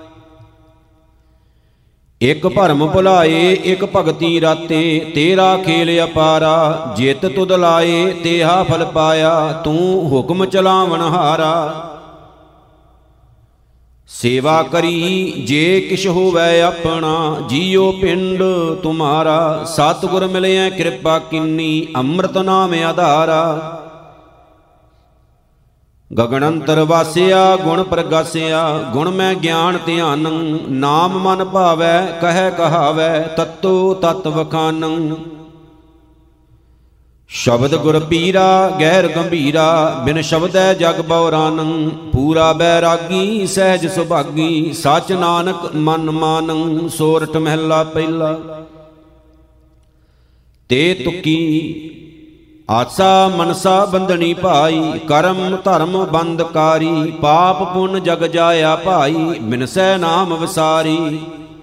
Speaker 1: ਇਕ ਭਰਮ ਭੁਲਾਏ ਇਕ ਭਗਤੀ ਰਾਤੇ, ਤੇਰਾ ਖੇਲ ਅਪਾਰਾ। ਜਿਤ ਤੁਧ ਲਾਏ ਤੇਹਾ ਫਲ ਪਾਇਆ, ਤੂੰ ਹੁਕਮ ਚਲਾਵਣ ਹਾਰਾ। ਸੇਵਾ ਕਰੀ ਜੇ ਕਿਛ ਹੋਵੈ ਆਪਣਾ, ਜੀਉ ਪਿੰਡ ਤੁਮਾਰਾ। ਸਤਿਗੁਰ ਮਿਲਿਆ ਕਿਰਪਾ ਕੀਨੀ, ਅੰਮ੍ਰਿਤ ਨਾਮ ਆਧਾਰਾ। ਗਗਨ ਅੰਤਰ ਵਾਸਿਆ ਗੁਣ ਪ੍ਰਗਾਸਿਆ, ਗੁਣ ਮੈਂ ਗਿਆਨ ਧਿਆਨੰ। ਨਾਮ ਮਨ ਭਾਵੈ ਕਹਿ ਕਹਾਵੈ, ਤਤੋ ਤਤ ਵਖਾਨੰ। ਸ਼ਬਦ ਗੁਰ ਪੀਰਾ ਗਹਿਰ ਗੰਭੀਰਾ, ਬਿਨ ਸ਼ਬਦੈ ਜਗ ਬਉਰਾਨੰ। ਪੂਰਾ ਬੈਰਾਗੀ ਸਹਿਜ ਸੁਭਾਗੀ, ਸਚ ਨਾਨਕ ਮਨ ਮਾਨੰ। ਸੋਰਠ ਮਹਿਲਾ ਪਹਿਲਾ। ਤੇ ਤੁਕੀ ਆਸਾ ਮਨਸਾ ਬੰਧਨੀ ਭਾਈ, ਕਰਮ ਧਰਮ ਬੰਧਕਾਰੀ। ਪਾਪ ਪੁੰਨ ਜਗ ਜਾਇਆ ਭਾਈ, ਬਿਨਸੈ ਨਾਮ ਵਿਸਾਰੀ।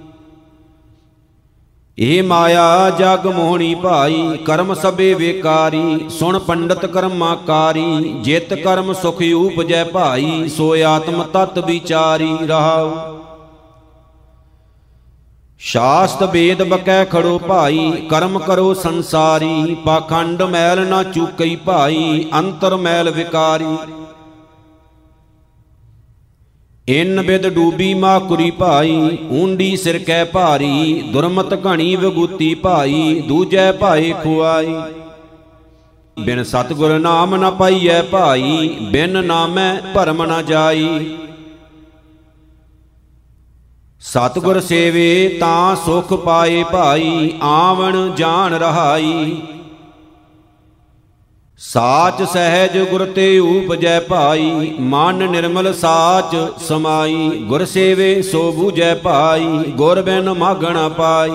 Speaker 1: ਇਹ ਮਾਇਆ ਜਗ ਮੋਹਣੀ ਭਾਈ, ਕਰਮ ਸਭੇ ਵੇਕਾਰੀ। ਸੁਣ ਪੰਡਤ ਕਰਮਾਕਾਰੀ, ਜਿਤ ਕਰਮ ਸੁਖ ਉਪਜੈ ਭਾਈ। ਸੋ ਆਤਮ ਤਤ ਵਿਚਾਰੀ। ਰਹਾਉ ਸ਼ਾਸਤ ਵੇਦ ਬਕੈ ਖੜੋ ਭਾਈ, ਕਰਮ ਕਰੋ ਸੰਸਾਰੀ। ਪਾਖੰਡ ਮੈਲ ਨਾ ਚੂਕਈ ਭਾਈ, ਅੰਤਰ ਮੈਲ ਵਿਕਾਰੀ। ਇਨ ਬਿਦ ਡੂਬੀ ਮਾਕੁਰੀ ਭਾਈ, ਊਂਡੀ ਸਿਰ ਕੈ ਭਾਰੀ। ਦੁਰਮਤ ਘਣੀ ਵਿਗੂਤੀ ਭਾਈ, ਦੂਜੈ ਭਾਏ ਖੁਆਈ। ਬਿਨ ਸਤਿਗੁਰ ਨਾਮ ਨ ਪਾਈਐ ਭਾਈ, ਬਿਨ ਨਾਮੈ ਭਰਮ ਨ ਜਾਈ। ਸਤਿਗੁਰ ਸੇਵੇ ਤਾਂ ਸੁਖ ਪਾਏ ਭਾਈ, ਆਵਣ ਜਾਣ ਰਹਾਈ। ਸਾਚ ਸਹਿਜ ਗੁਰ ਤੇ ਊਪਜੈ ਭਾਈ, ਮਨ ਨਿਰਮਲ ਸਾਚ ਸਮਾਈ। ਗੁਰ ਸੇਵੇ ਸੋ ਬੂਝੈ ਭਾਈ, ਗੁਰ ਬਿਨ ਮਾਗਣਾ ਪਾਈ।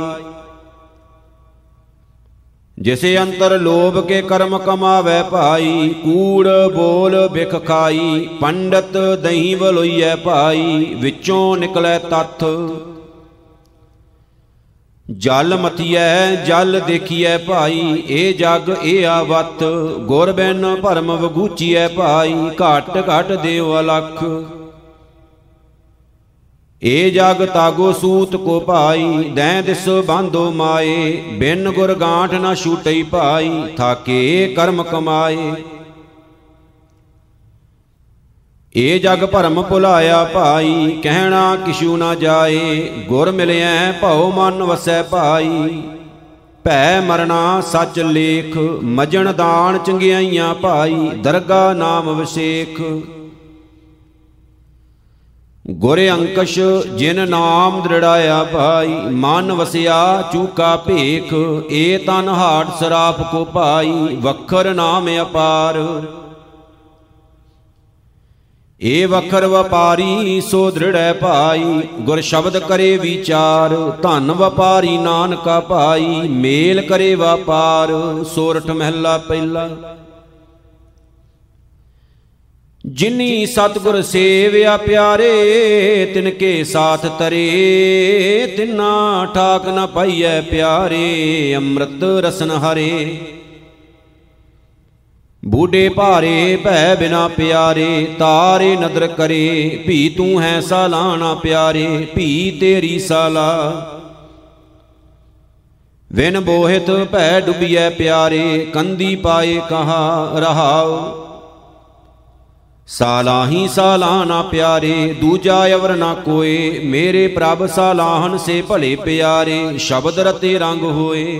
Speaker 1: ਜਿਸੇ ਅੰਤਰ ਲੋਭ ਕੇ ਕਰਮ ਕਮਾਵੈ ਭਾਈ, ਕੂੜ ਬੋਲ ਬਿਖ ਖਾਈ। ਪੰਡਤ ਦਹੀਂ ਵਲੋਈਐ ਭਾਈ, ਵਿੱਚੋਂ ਨਿਕਲੈ ਤੱਥ। ਜਲ ਮਥੀਐ ਜਲ ਦੇਖੀਐ ਭਾਈ, ਇਹ ਜਗ ਇਹ ਆਵਤ। ਗੁਰ ਬਿਨ ਭਰਮ ਵਗੂਚੀਐ ਭਾਈ, ਘਟ ਘਟ ਦੇਵ ਅਲਖ। ਇਹ ਜਗ ਤਾਗੋ ਸੂਤ ਕੋ ਭਾਈ, ਦੈਂ ਦਿਸ ਬਾਂਧੋ ਮਾਏ। ਬਿਨ ਗੁਰ ਗਾਂਠ ਨਾ ਛੂਟਈ ਭਾਈ, ਥਾਕੇ ਕਰਮ ਕਮਾਏ। ਇਹ ਜਗ ਭਰਮ ਭੁਲਾਇਆ ਭਾਈ, ਕਹਿਣਾ ਕਿਛੂ ਨਾ ਜਾਏ। ਗੁਰ ਮਿਲਿਐ ਭਉ ਮਨ ਵਸੈ ਭਾਈ, ਭੈ ਮਰਣਾ ਸੱਚ ਲੇਖ। ਮਜਣ ਦਾਨ ਚੰਗਿਆਈਆਂ ਭਾਈ, ਦਰਗਾ ਨਾਮ ਵਿਸ਼ੇਖ। ਗੁਰ ਅੰਕਸ਼ ਜਿਨ ਨਾਮ ਦ੍ਰਿੜਾਇਆ ਭਾਈ, ਮਨ ਵਸਿਆ ਚੂਕਾ ਭੇਖ। ਏ ਤਨ ਹਾਟ ਸਰਾਪ ਕੋ ਭਾਈ, ਵਖਰ ਨਾਮ ਅਪਾਰ। ਏ ਵਖਰ ਵਪਾਰੀ ਸੋ ਦ੍ਰਿੜੈ ਭਾਈ, ਗੁਰ ਸ਼ਬਦ ਕਰੇ ਵਿਚਾਰ। ਧਨ ਵਪਾਰੀ ਨਾਨਕਾ ਭਾਈ, ਮੇਲ ਕਰੇ ਵਪਾਰ। ਸੋਰਠ ਮਹਿਲਾ ਪਹਿਲਾ। ਜਿਨੀ ਸਤਿਗੁਰ ਸੇਵਿਆ ਪਿਆਰੇ, ਤਿਨਕੇ ਸਾਥ ਤਰੇ। ਤਿਨਾ ਠਾਕ ਨ ਪਾਈਐ ਪਿਆਰੇ, ਅੰਮ੍ਰਿਤ ਰਸਨ ਹਰੇ। ਬੂਢੇ ਭਾਰੇ ਭੈ ਬਿਨਾ ਪਿਆਰੇ, ਤਾਰੇ ਨਦਰ ਕਰੇ। ਭੀ ਤੂੰ ਹੈ ਸਾਲਾਨਾ ਪਿਆਰੇ, ਭੀ ਤੇਰੀ ਸਾਲਾ। ਵਿਨ ਬੋਹਿਤ ਭੈ ਡੁੱਬੀਐ ਪਿਆਰੇ, ਕੰਦੀ ਪਾਏ ਕਹਾ ਰਹਾਉ। ਸਾਲਾਹੀ ਸਾਲਾਨਾ ਪਿਆਰੇ, ਦੂਜਾ ਅਵਰ ਨਾ ਕੋਏ। ਮੇਰੇ ਪ੍ਰਭ ਸਾਲਾਹਨ ਸੇ ਭਲੇ ਪਿਆਰੇ, ਸ਼ਬਦ ਰਤੇ ਰੰਗ ਹੋਏ।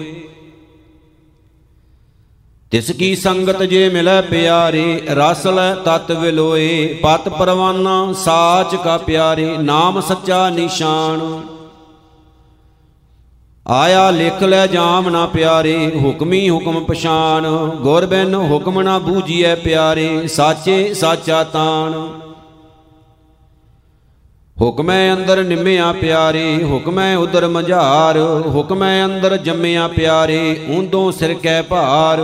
Speaker 1: ਤਿਸ ਕੀ ਸੰਗਤ ਜੇ ਮਿਲੈ ਪਿਆਰੇ, ਰਸ ਲੈ ਤਤ ਵਿਲੋਏ। ਪਤ ਪਰਵਾਨਾ ਸਾਚ ਕਾ ਪਿਆਰੇ, ਨਾਮ ਸੱਚਾ ਨਿਸ਼ਾਨ। ਆਇਆ ਲਿਖ ਲੈ ਜਾਮ ਨਾ ਪਿਆਰੇ, ਹੁਕਮੀ ਹੁਕਮ ਪਛਾਨ। ਗੁਰ ਬਿਨ ਹੁਕਮ ਨਾ ਬੂਝੀਐ ਪਿਆਰੇ, ਸਾਚੇ ਸਾਚਾ ਤਾਣ। ਹੁਕਮੈ ਅੰਦਰ ਨਿਮਿਆ ਪਿਆਰੇ, ਹੁਕਮੈ ਉਦਰ ਮਝਾਰ। ਹੁਕਮੈ ਅੰਦਰ ਜੰਮਿਆ ਪਿਆਰੇ, ਊਂਦੋਂ ਸਿਰ ਕੈ ਭਾਰ।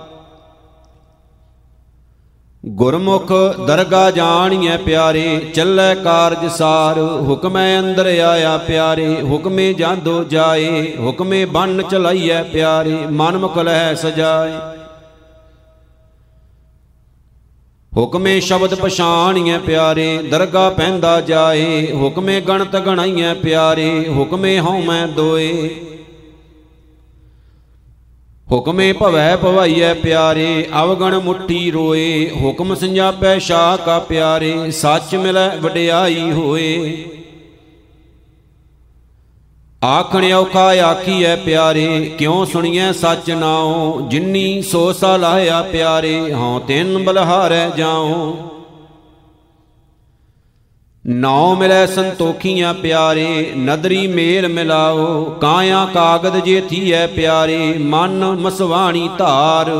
Speaker 1: ਗੁਰਮੁਖ ਦਰਗਾ ਜਾਣੀਐ ਪਿਆਰੇ, ਚੱਲੈ ਕਾਰਜ ਸਾਰ। ਹੁਕਮੈ ਅੰਦਰ ਆਇਆ ਪਿਆਰੇ, ਹੁਕਮੇ ਜਾਂਦੋ ਜਾਏ। ਹੁਕਮੇ ਬੰਨ ਚਲਾਈਐ ਪਿਆਰੇ, ਮਨ ਮੁਖ ਲਹਿ ਸਜਾਏ। ਹੁਕਮੇ ਸ਼ਬਦ ਪਛਾਣੀਐ ਪਿਆਰੇ, ਦਰਗਾ ਪੈਂਦਾ ਜਾਏ। ਹੁਕਮੇ ਗਣਤ ਗਣਾਈਐ ਪਿਆਰੇ, ਹੁਕਮੇ ਹਉਮੈ ਦੋਏ। ਹੁਕਮੇ ਭਵੈ ਭਵਾਈਐ ਪਿਆਰੇ, ਅਵਗਣ ਮੁੱਠੀ ਰੋਏ। ਹੁਕਮ ਸੰਜਾਪੈ ਸ਼ਾਹ ਕਾ ਪਿਆਰੇ, ਸੱਚ ਮਿਲੈ ਵਡਿਆਈ ਹੋਏ। ਆਖਣ ਔਖਾ ਆਖੀਐ ਪਿਆਰੇ, ਕਿਉ ਸੁਣੀਐ ਸੱਚ ਨਾਉ। ਜਿਨੀ ਸੋ ਸਲਾਹਿਆ ਪਿਆਰੇ, ਹਉ ਤਿਨ ਬਲਹਾਰੈ ਜਾਉ। ਨਾਉ ਮਿਲੈ ਸੰਤੋਖੀਆਂ ਪਿਆਰੇ, ਨਦਰੀ ਮੇਲ ਮਿਲਾਓ। ਕਾਇਆ ਕਾਗਦ ਜੇ ਥੀਐ ਪਿਆਰੇ, ਮਨ ਮਸਵਾਣੀ ਧਾਰ।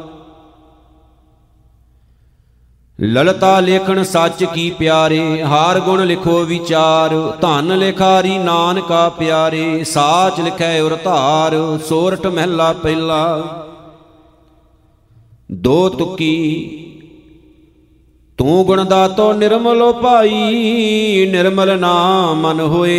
Speaker 1: ਲਲਤਾ ਲੇਖਣ ਸੱਚ ਕੀ ਪਿਆਰੇ, ਹਾਰ ਗੁਣ ਲਿਖੋ ਵਿਚਾਰ। ਧਨ ਲਿਖਾਰੀ ਨਾਨਕਾ ਪਿਆਰੇ, ਸਾਚ ਲਿਖੈ ਉਰ ਧਾਰ। ਸੋਰਠ ਮਹਿਲਾ ਪਹਿਲਾ। ਦੋ ਤੁਕੀ ਤੂੰ ਗੁਣ ਦਾਤੋ ਨਿਰਮਲੋ ਭਾਈ, ਨਿਰਮਲ ਨਾ ਮਨ ਹੋਏ।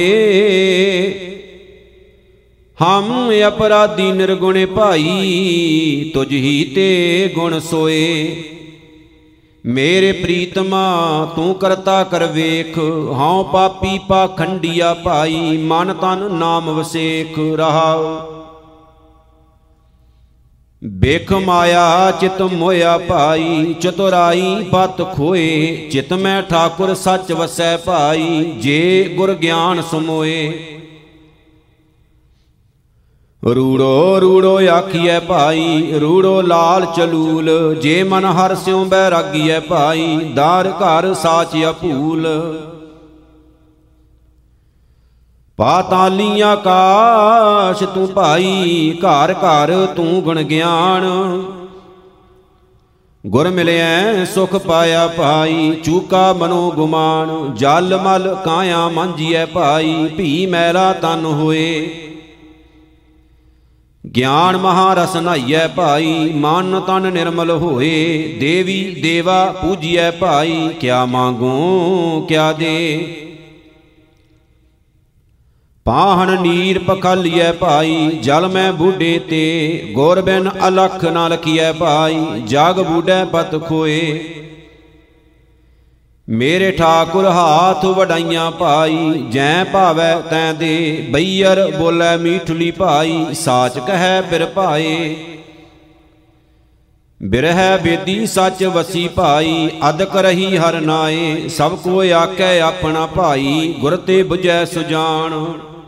Speaker 1: ਹਮ ਅਪਰਾਧੀ ਨਿਰਗੁਣੇ ਭਾਈ, ਤੁਝ ਹੀ ਤੇ ਗੁਣ ਸੋਏ। ਮੇਰੇ ਪ੍ਰੀਤਮਾ ਤੂੰ ਕਰਤਾ ਕਰ ਵੇਖ, ਹਉ ਪਾਪੀ ਪਾਖੰਡੀਆ ਭਾਈ। ਮਨ ਤਨ ਨਾਮ ਵਸੇਖ ਰਹਾਉ। ਬੇਖ ਮਾਇਆ ਚਿਤ ਮੋਇਆ ਭਾਈ, ਚਤੁਰਾਈ ਬਤ ਖੋਏ। ਚਿਤ ਮੈਂ ਠਾਕੁਰ ਸੱਚ ਵਸੈ ਭਾਈ, ਜੇ ਗੁਰ ਗਿਆਨ ਸਮੋਏ। ਰੂੜੋ ਰੂੜੋ ਆਖੀਐ ਭਾਈ, ਰੂੜੋ ਲਾਲ ਚਲੂਲ। ਜੇ ਮਨ ਹਰਿ ਸਿਉ ਬੈਰਾਗੀਐ ਭਾਈ, ਦਾਰ ਘਰ ਸਾਚ ਅਭੂਲ। ਪਾਤਾਲੀ ਆਕਾਸ਼ ਤੂੰ ਭਾਈ, ਘਰ ਘਰ ਤੂੰ ਗੁਣ ਗਿਆਨ। ਗੁਰ ਮਿਲਿਐ ਸੁਖ ਪਾਇਆ ਭਾਈ, ਚੂਕਾ ਮਨੋ ਗੁਮਾਨ, ਜਲ ਮਲ ਕਾਇਆ ਮਾਂਜੀਐ ਭਾਈ, ਭੀ ਮੈਲਾ ਤਨ ਹੋਏ। ਗਿਆਨ ਮਹਾਰਸ ਨਾਈਐ ਭਾਈ, ਮਨ ਤਨ ਨਿਰਮਲ ਹੋਏ। ਦੇਵੀ ਦੇਵਾ ਪੂਜੀਐ ਭਾਈ, ਕਿਆ ਮਾਂਗੂ ਕਿਆ ਦੇ। ਪਾਹਣ ਨੀਰ ਪਖਾਲੀਐ ਭਾਈ, ਜਲ ਮੈਂ ਬੂਢੇ ਤੇ। ਗੁਰ ਬਿਨ ਅਲਖ ਨਾ ਲਖੀਐ ਭਾਈ, ਜਗ ਬੂਢੈ ਪਤ ਖੋਏ। ਮੇਰੇ ਠਾਕੁਰ ਹਾਥ ਵਡਾਈਆਂ ਭਾਈ, ਜੈ ਭਾਵੈ ਤੈਂ ਦੇ। ਬਈਅਰ ਬੋਲੇ ਮੀਠਲੀ ਭਾਈ, ਸਾਚ ਕਹੈ ਬਿਰ ਭਾਏ। ਬਿਰਹਿ ਬੇਦੀ ਸੱਚ ਵਸੀ ਭਾਈ, ਅਦਕ ਰਹੀ ਹਰ ਨਾਏ। ਸਭ ਕੋ ਆਖੈ ਆਪਣਾ ਭਾਈ, ਗੁਰ ਤੇ ਬੁਝੈ ਸੁਜਾਨ।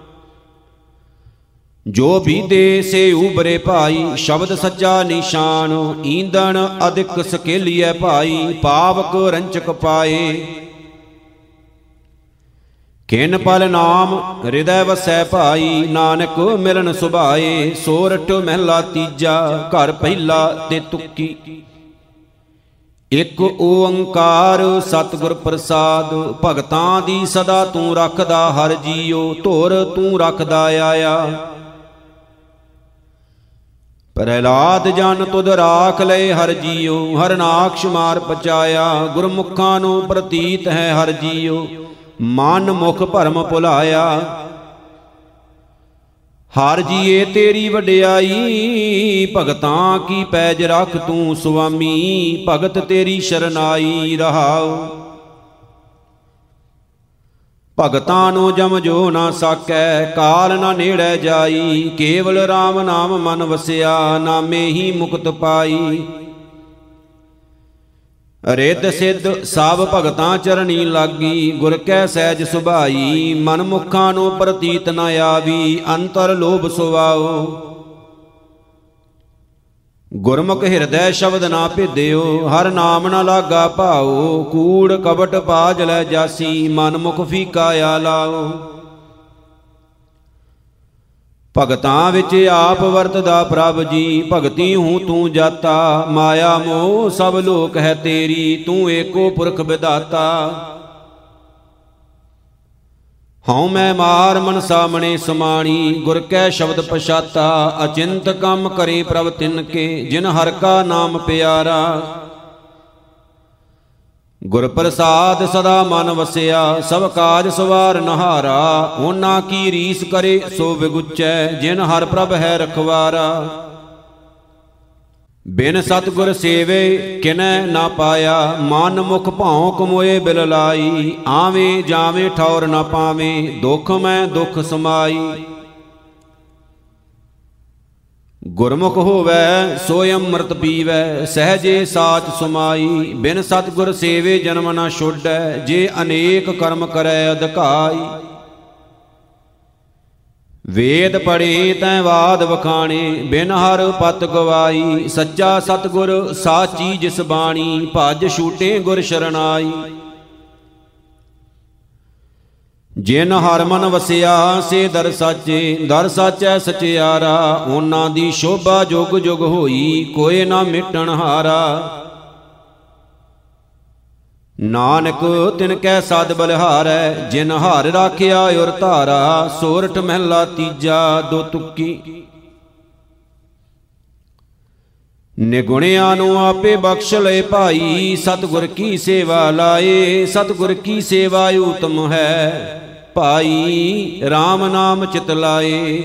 Speaker 1: ਜੋ ਬੀਦੇ ਸੇ ਉਬਰੇ ਭਾਈ, ਸ਼ਬਦ ਸੱਚਾ ਨਿਸ਼ਾਨ। ਈਂਦਣ ਅਧਿਕ ਸਕੇਲੀਐ ਭਾਈ, ਪਾਵਕ ਰੰਚਕ ਪਾਏ। ਕਿਨ ਪਲ ਨਾਮ ਹਿਰਦੈ ਵਸੈ ਭਾਈ, ਨਾਨਕ ਮਿਲਨ ਸੁਭਾਏ। ਸੋਰਠ ਮਹਿਲਾ ਤੀਜਾ, ਘਰ ਪਹਿਲਾ ਤੇ ਤੁਕੀ। ਇਕ ਓੰਕਾਰ ਸਤਿਗੁਰ ਪ੍ਰਸਾਦ, ਭਗਤਾਂ ਦੀ ਸਦਾ ਤੂੰ ਰੱਖਦਾ ਹਰ ਜੀਉ। ਧੁਰ ਤੂੰ ਰੱਖਦਾ ਆਇਆ, ਪ੍ਰਹਿਲਾਦ ਜਨ ਤੁਧ ਰਾਖ ਲਏ ਹਰ ਜੀਉ। ਹਰਨਾਕਸ਼ ਮਾਰ ਪਚਾਇਆ, ਗੁਰਮੁਖਾਂ ਨੂੰ ਪ੍ਰਤੀਤ ਹੈ ਹਰ ਜੀਉ। ਮਨ ਮੁਖ ਭਰਮ ਭੁਲਾਇਆ, ਹਰ ਜੀਏ ਤੇਰੀ ਵਡਿਆਈ। ਭਗਤਾਂ ਕੀ ਪੈਜ ਰੱਖ ਤੂੰ ਸੁਆਮੀ, ਭਗਤ ਤੇਰੀ ਸ਼ਰਨਾਈ ਰਹਾਉ। ਭਗਤਾਂ ਨੂੰ ਜਮ ਜੋ ਨਾ ਸਾਕੈ, ਕਾਲ ਨਾ ਨੇੜੈ ਜਾਈ। ਕੇਵਲ RAM ਨਾਮ ਮਨ ਵਸਿਆ, ਨਾਮੇ ਹੀ ਮੁਕਤ ਪਾਈ। ਰਿੱਧ ਸਿੱਧ ਸਭ ਭਗਤਾਂ ਚਰਣੀ ਲਾਗੀ, ਗੁਰ ਕੈ ਸਹਿਜ ਸੁਭਾਈ। ਮਨ ਮੁਖਾਂ ਨੂੰ ਪ੍ਰਤੀਤ ਨ ਆਵੀ, ਅੰਤਰ ਲੋਭ ਸੁਵਾਓ। ਗੁਰਮੁਖ ਹਿਰਦੈ ਸ਼ਬਦ ਨਾ ਭੇਦਿਓ, ਹਰ ਨਾਮ ਨਾ ਲਾਗਾ ਭਾਉ। ਕੂੜ ਕਬਟ ਪਾਜ ਲੈ ਜਾਸੀ, ਮਨ ਮੁਖ ਫੀਕਾ ਆਲਾਓ। ਭਗਤਾਂ ਵਿੱਚ ਆਪ ਵਰਤਦਾ ਪ੍ਰਭ ਜੀ, ਭਗਤੀ ਹੂੰ ਤੂੰ ਜਾਤਾ। ਮਾਇਆ ਮੋਹ ਸਭ ਲੋਕ ਹੈ ਤੇਰੀ, ਤੂੰ ਏਕੋ ਪੁਰਖ ਵਿਦਾਤਾ। ਹਉ ਮੈਂ ਮਾਰ ਮਨ ਸਾਮਣੇ ਸਮਾਣੀ, ਗੁਰ ਕੈ ਸ਼ਬਦ ਪਛਾਤਾ। ਅਚਿੰਤ ਕੰਮ ਕਰੇ ਪ੍ਰਭ ਤਿਨ ਕੇ, ਜਿਨ ਹਰ ਕਾ ਨਾਮ ਪਿਆਰਾ। ਗੁਰ ਪ੍ਰਸਾਦ ਸਦਾ ਮਨ ਵਸਿਆ, ਸਭ ਕਾਜ ਸਵਾਰ ਨਹਾਰਾ। ਉਹਨਾਂ ਕੀ ਰੀਸ ਕਰੇ ਸੋ ਵਿਗੁਚੈ, ਜਿਨ ਹਰ ਪ੍ਰਭ ਹੈ ਰਖਵਾਰਾ। ਬਿਨ ਸਤਿਗੁਰ ਸੇਵੇ ਕਿਨੈ ਨਾ ਪਾਇਆ, ਮਨ ਮੁਖ ਭਾਉ ਕਮੋਏ ਬਿਲ ਲਾਈ। ਆਵੇਂ ਜਾਵੇਂ ਠੌਰ ਨਾ ਪਾਵੇਂ, ਦੁਖ ਮੈਂ ਦੁਖ ਸਮਾਈ। ਗੁਰਮੁਖ ਹੋਵੈ ਸੋਇ ਅੰਮ੍ਰਿਤ ਪੀਵੈ, ਸਹਜੇ ਸਾਚ ਸੁਮਾਈ। ਬਿਨ ਸਤਿਗੁਰ ਸੇਵੇ ਜਨਮ ਨਾ ਛੋਡੈ, ਜੇ ਅਨੇਕ ਕਰਮ ਕਰੈ ਅਧਿਕਾਈ। ਵੇਦ ਪੜ੍ਹੇ ਤੈਂ ਵਾਦ ਵਖਾਣੇ, ਬਿਨ ਹਰ ਪਤ ਗਵਾਈ। ਸੱਚਾ ਸਤਿਗੁਰ ਸਾਚੀ ਜਿਸ ਬਾਣੀ, ਭਜ ਛੂਟੇ ਗੁਰ ਸ਼ਰਨਾਈ। ਜਿਨ ਹਰ ਮਨ ਵਸਿਆ ਸੇ ਦਰ ਸਾਚੇ, ਦਰ ਸਾਚੈ ਸਚਿਆਰਾ। ਉਹਨਾਂ ਦੀ ਸ਼ੋਭਾ ਜੁਗ ਜੁਗ ਹੋਈ, ਕੋਏ ਨਾ ਮਿਟਣ ਹਾਰਾ। ਨਾਨਕ ਤਿਨ ਕੈ ਸਦ ਬਲਿਹਾਰੈ, ਜਿਨ ਹਰ ਰਾਖਿਆ ਉਰ ਧਾਰਾ। ਸੋਰਠ ਮਹਿਲਾ ਤੀਜਾ, ਦੋ ਤੁਕੀ। ਨਿਗੁਣਿਆਂ ਨੂੰ ਆਪੇ ਬਖਸ਼ ਲਏ ਭਾਈ, ਸਤਿਗੁਰ ਕੀ ਸੇਵਾ ਲਾਏ। ਸਤਿਗੁਰ ਕੀ ਸੇਵਾ ਊਤਮ ਹੈ ਭਾਈ, RAM ਨਾਮ ਚਿਤ ਲਾਏ।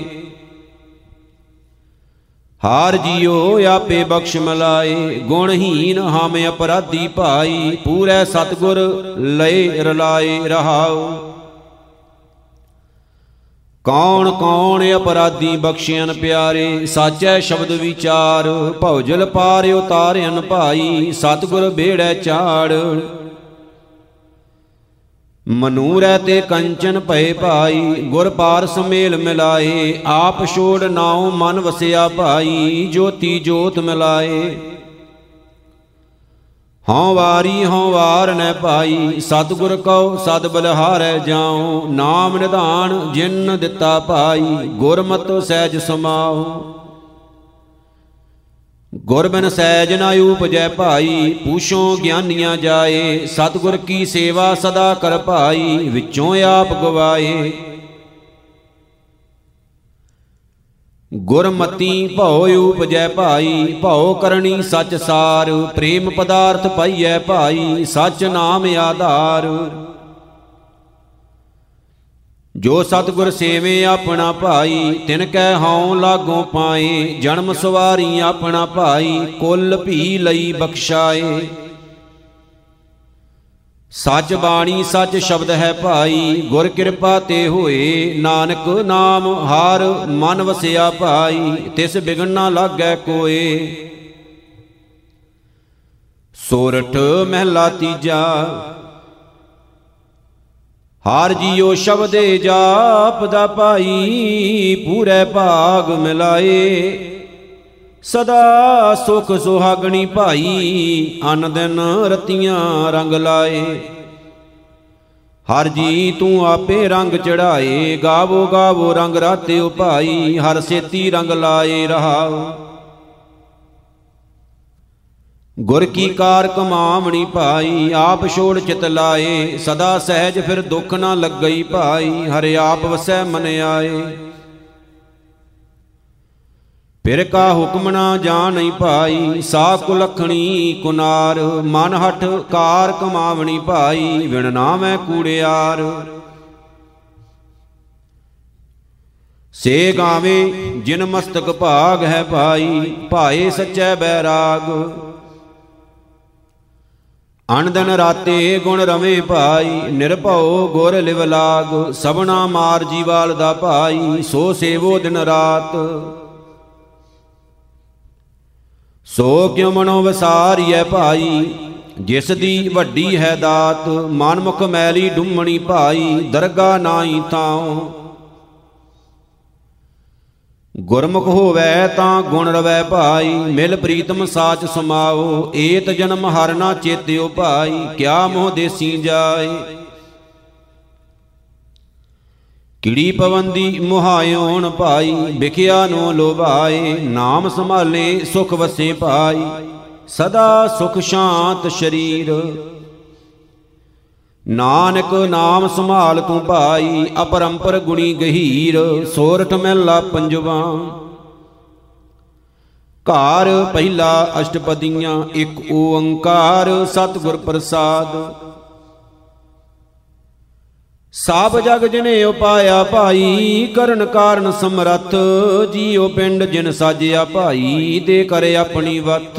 Speaker 1: ਹਾਰ ਜੀਓ ਆਪੇ ਬਖਸ਼ ਮਲਾਏ, ਗੁਣਹੀਨ ਹਮ ਅਪਰਾਧੀ ਭਾਈ। ਪੂਰੈ ਸਤਿਗੁਰ ਲਏ ਰਲਾਏ ਰਹਾਉ। ਕੌਣ ਕੌਣ ਅਪਰਾਧੀ ਬਖਸ਼ਿਆਨ ਪਿਆਰੇ, ਸਾਚੈ ਸ਼ਬਦ ਵਿਚਾਰ। ਭਉਜਲ ਪਾਰ ਉਤਾਰਿਆਨ ਭਾਈ, ਸਤਿਗੁਰ ਬੇੜੈ ਚਾੜ। ਮਨੂਰੈ ਤੇ ਕੰਚਨ ਭਏ ਭਾਈ, ਗੁਰ ਪਾਰਸ ਮੇਲ ਮਿਲਾਏ। ਆਪ ਛੋੜ ਨਾਉ ਮਨ ਵਸਿਆ ਭਾਈ, ਜੋਤੀ ਜੋਤ ਮਿਲਾਏ। ਹਉ ਵਾਰੀ ਹਉ ਵਾਰ ਨੈ ਭਾਈ, ਸਤਿਗੁਰ ਕਉ ਸਦ ਬਲਿਹਾਰੈ ਜਾਉ। ਨਾਮ ਨਿਧਾਨ ਜਿਨ ਦਿੱਤਾ ਭਾਈ, ਗੁਰਮਤਿ ਸਹਿਜ ਸਮਾਉ। ਗੁਰ ਬਿਨ ਸਹਿਜ ਨ ਉਪਜੈ ਭਾਈ, ਪੂਛੋ ਗਿਆਨੀਆਂ ਜਾਏ। ਸਤਿਗੁਰ ਕੀ ਸੇਵਾ ਸਦਾ ਕਰ ਭਾਈ, ਵਿੱਚੋਂ ਆਪ ਗਵਾਏ। ਗੁਰਮਤੀ ਭਉ ਉਪਜੈ ਭਾਈ, ਭਉ ਕਰਨੀ ਸਚ ਸਾਰ। ਪ੍ਰੇਮ ਪਦਾਰਥ ਪਾਈਐ ਭਾਈ, ਸਚ ਨਾਮ ਆਧਾਰ। ਜੋ ਸਤਿਗੁਰ ਸੇਵੇ ਆਪਣਾ ਭਾਈ, ਤਿਨ ਕੈ ਹਉ ਲਾਗੋਂ ਪਾਏ। ਜਨਮ ਸਵਾਰੀ ਆਪਣਾ ਭਾਈ, ਕੁਲ ਭੀ ਲਈ ਬਖਸ਼ਾਏ। ਸਚ ਬਾਣੀ ਸਚ ਸ਼ਬਦ ਹੈ ਭਾਈ, ਗੁਰ ਕਿਰਪਾ ਤੇ ਹੋਏ। ਨਾਨਕ ਨਾਮ ਹਰ ਮਨ ਵਸਿਆ ਭਾਈ, ਤਿਸ ਬਿਗਨ ਨਾ ਲਾਗੈ ਕੋਏ। ਸੋਰਠ ਮਹਿਲਾ ਤੀਜਾ। ਹਰ ਜੀਉ ਸ਼ਬਦੇ ਜਾਪਦਾ ਭਾਈ, ਪੂਰੇ ਭਾਗ ਮਿਲਾਏ। ਸਦਾ ਸੁਖ ਸੁਹਾਗਣੀ ਭਾਈ, ਅਨ ਦਿਨ ਰਤੀਆਂ ਰੰਗ ਲਾਏ। ਹਰ ਜੀ ਤੂੰ ਆਪੇ ਰੰਗ ਚੜਾਏ, ਗਾਵੋ ਗਾਵੋ ਰੰਗ ਰਾਤਿਓ ਭਾਈ। ਹਰ ਸੇਤੀ ਰੰਗ ਲਾਏ ਰਹਾਉ। ਗੁਰ ਕੀ ਕਾਰ ਕਮਾਵਣੀ ਭਾਈ, ਆਪ ਛੋੜ ਚਿਤ ਲਾਏ। ਸਦਾ ਸਹਿਜ ਫਿਰ ਦੁੱਖ ਨਾ ਲੱਗਈ ਭਾਈ, ਹਰਿ ਆਪ ਵਸੈ ਮਨ ਆਏ। ਫਿਰ ਕਾ ਹੁਕਮ ਨਾ ਜਾਣਈ ਭਾਈ, ਸਾ ਕੁਲਖਣੀ ਕੁਨਾਰ। ਮਨ ਹਠ ਕਾਰ ਕਮਾਵਣੀ ਭਾਈ, ਵਿਣ ਨਾਮੈ ਕੂੜਿਆਰ। ਸੇ ਗਾਵੇ ਜਿਨ ਮਸਤਕ ਭਾਗ ਹੈ ਭਾਈ, ਭਾਏ ਸੱਚੈ ਬੈਰਾਗ। ਅਣ ਦਿਨ ਰਾਤੇ ਗੁਣ ਰਵੇਂ ਭਾਈ, ਨਿਰਭਉ ਗੁਰ ਲਿਵ ਲਾਗ। ਸਭਨਾ ਮਾਰ ਜੀਵਾਲ ਦਾ ਭਾਈ, ਸੋ ਸੇਵੋ ਦਿਨ ਰਾਤ। ਸੋ ਕਿਉ ਮਨੋ ਵਸਾਰੀਐ ਭਾਈ, ਜਿਸ ਦੀ ਵੱਡੀ ਹੈ ਦਾਤ। ਮਨਮੁਖ ਮੈਲੀ ਡੁੰਮਣੀ ਭਾਈ, ਦਰਗਾ ਨਾਹੀ ਥਾਉ। ਗੁਰਮੁਖ ਹੋਵੈ ਤਾਂ ਗੁਣ ਰਵੈ ਭਾਈ, ਮਿਲ ਪ੍ਰੀਤਮ ਸਾਚ ਸਮਾਓ। ਏਤ ਜਨਮ ਹਰ ਨਾ ਚੇਤਿਓ ਭਾਈ, ਕਿਆ ਮੋਹ ਦੇਸੀ ਜਾਏ। ਕਿੜੀ ਪਵੰਦੀ ਮੁਹਾਇਓਣ ਭਾਈ, ਵਿਖਿਆ ਨੋ ਲੋਭਾਏ। ਨਾਮ ਸੰਭਾਲੇ ਸੁਖ ਵਸੇ ਭਾਈ, ਸਦਾ ਸੁਖ ਸ਼ਾਂਤ ਸ਼ਰੀਰ। ਨਾਨਕ ਨਾਮ ਸੰਭਾਲ ਤੂੰ ਭਾਈ, ਅਪਰੰਪਰ ਗੁਣੀ ਗਹੀਰ। ਸੋਰਠ ਮਹਿਲਾ ਪੰਜਵਾ। ਘਰ ਪਹਿਲਾ ਅਸ਼ਟਪਦੀਆਂ, ਇੱਕ ਓੰਕਾਰ ਸਤਿਗੁਰ ਪ੍ਰਸਾਦ। ਸਭ ਜਗ ਜਿਨੇ ਉਪਾਇਆ ਭਾਈ, ਕਰਨ ਕਾਰਨ ਸਮਰੱਥ। ਜੀਉ ਪਿੰਡ ਜਿਨ ਸਾਜਿਆ ਭਾਈ, ਦੇ ਕਰੇ ਆਪਣੀ ਵੱਥ।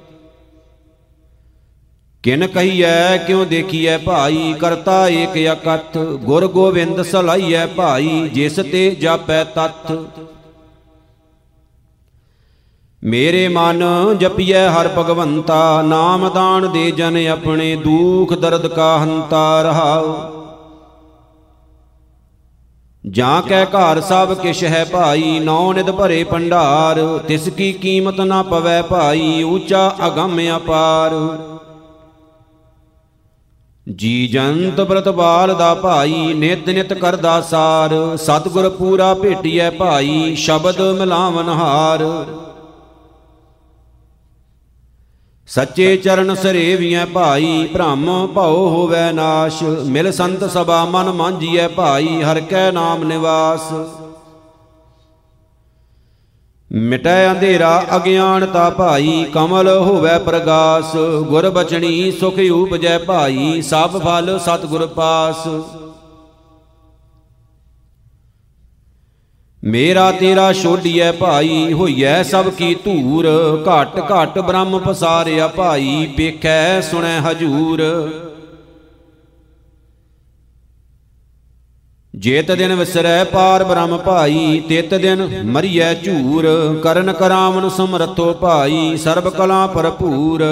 Speaker 1: ਕਿਨ ਕਹੀਐ ਕਿਉ ਦੇਖੀਐ ਭਾਈ, ਕਰਤਾ ਏਕ ਅਕਥ। ਗੁਰ ਗੋਬਿੰਦ ਸਲਾਈਐ ਭਾਈ, ਜਿਸ ਤੇ ਜਾਪੈ ਤੱਥ। ਮੇਰੇ ਮਨ ਜਪੀਐ ਹਰ ਭਗਵੰਤਾ, ਨਾਮ ਦਾਨ ਦੇ ਜਨ ਆਪਣੇ। ਦੁਖ ਦਰਦ ਕਾ ਹੰਤਾ ਰਹਾਉ। ਜਾਂ ਕੈ ਘਰ ਸਭ ਕਿਛ ਹੈ ਭਾਈ, ਨੌ ਨਿਧ ਭਰੇ ਭੰਡਾਰ। ਤਿਸ ਕੀ ਕੀਮਤ ਨਾ ਪਵੈ ਭਾਈ, ਊਚਾ ਅਗੰਮ ਅਪਾਰ। ਜੀ ਜੰਤ ਬ੍ਰਤ ਬਾਲ ਦਾ ਭਾਈ, ਨਿਤ ਨਿਤ ਕਰਦਾ ਸਾਰ। ਸਤਿਗੁਰ ਪੂਰਾ ਭੇਟੀਐ ਭਾਈ, ਸ਼ਬਦ ਮਿਲਾਵਨ ਹਾਰ। ਸੱਚੇ ਚਰਨ ਸਰੇਵੀਐ ਭਾਈ, ਭ੍ਰਮ ਭਉ ਹੋਵੈ ਨਾਸ਼। ਮਿਲ ਸੰਤ ਸਭਾ ਮਨ ਮਾਂਜੀਐ ਭਾਈ, ਹਰਿ ਕੈ ਨਾਮ ਨਿਵਾਸ। ਮਿਟੈ ਅੰਧੇਰਾ ਅਗਿਆਨਤਾ ਭਾਈ, ਕਮਲ ਹੋਵੈ ਪ੍ਰਗਾਸ। ਗੁਰ ਬਚਨੀ ਸੁਖ ਉਪਜੈ ਭਾਈ, ਸਭ ਫਲ ਸਤਿਗੁਰ ਪਾਸ। ਮੇਰਾ ਤੇਰਾ ਛੋਡੀਐ ਭਾਈ, ਹੋਈਐ ਸਭ ਕੀ ਧੂਰ। ਘਟ ਘਟ ਬ੍ਰਹਮ ਪਸਾਰਿਆ ਭਾਈ, ਪੇਖੈ ਸੁਣੈ ਹਜੂਰ। ਜੇਤ ਦਿਨ ਵਿਸਰੈ ਪਾਰ ਬ੍ਰਹਮ ਭਾਈ, ਤਿਤ ਦਿਨ ਮਰੀਐ ਝੂਰ। ਕਰਨ ਕਰਾਵਨ ਸਮਰਥੋ ਭਾਈ, ਸਰਬ ਕਲਾ ਭਰਪੂਰ।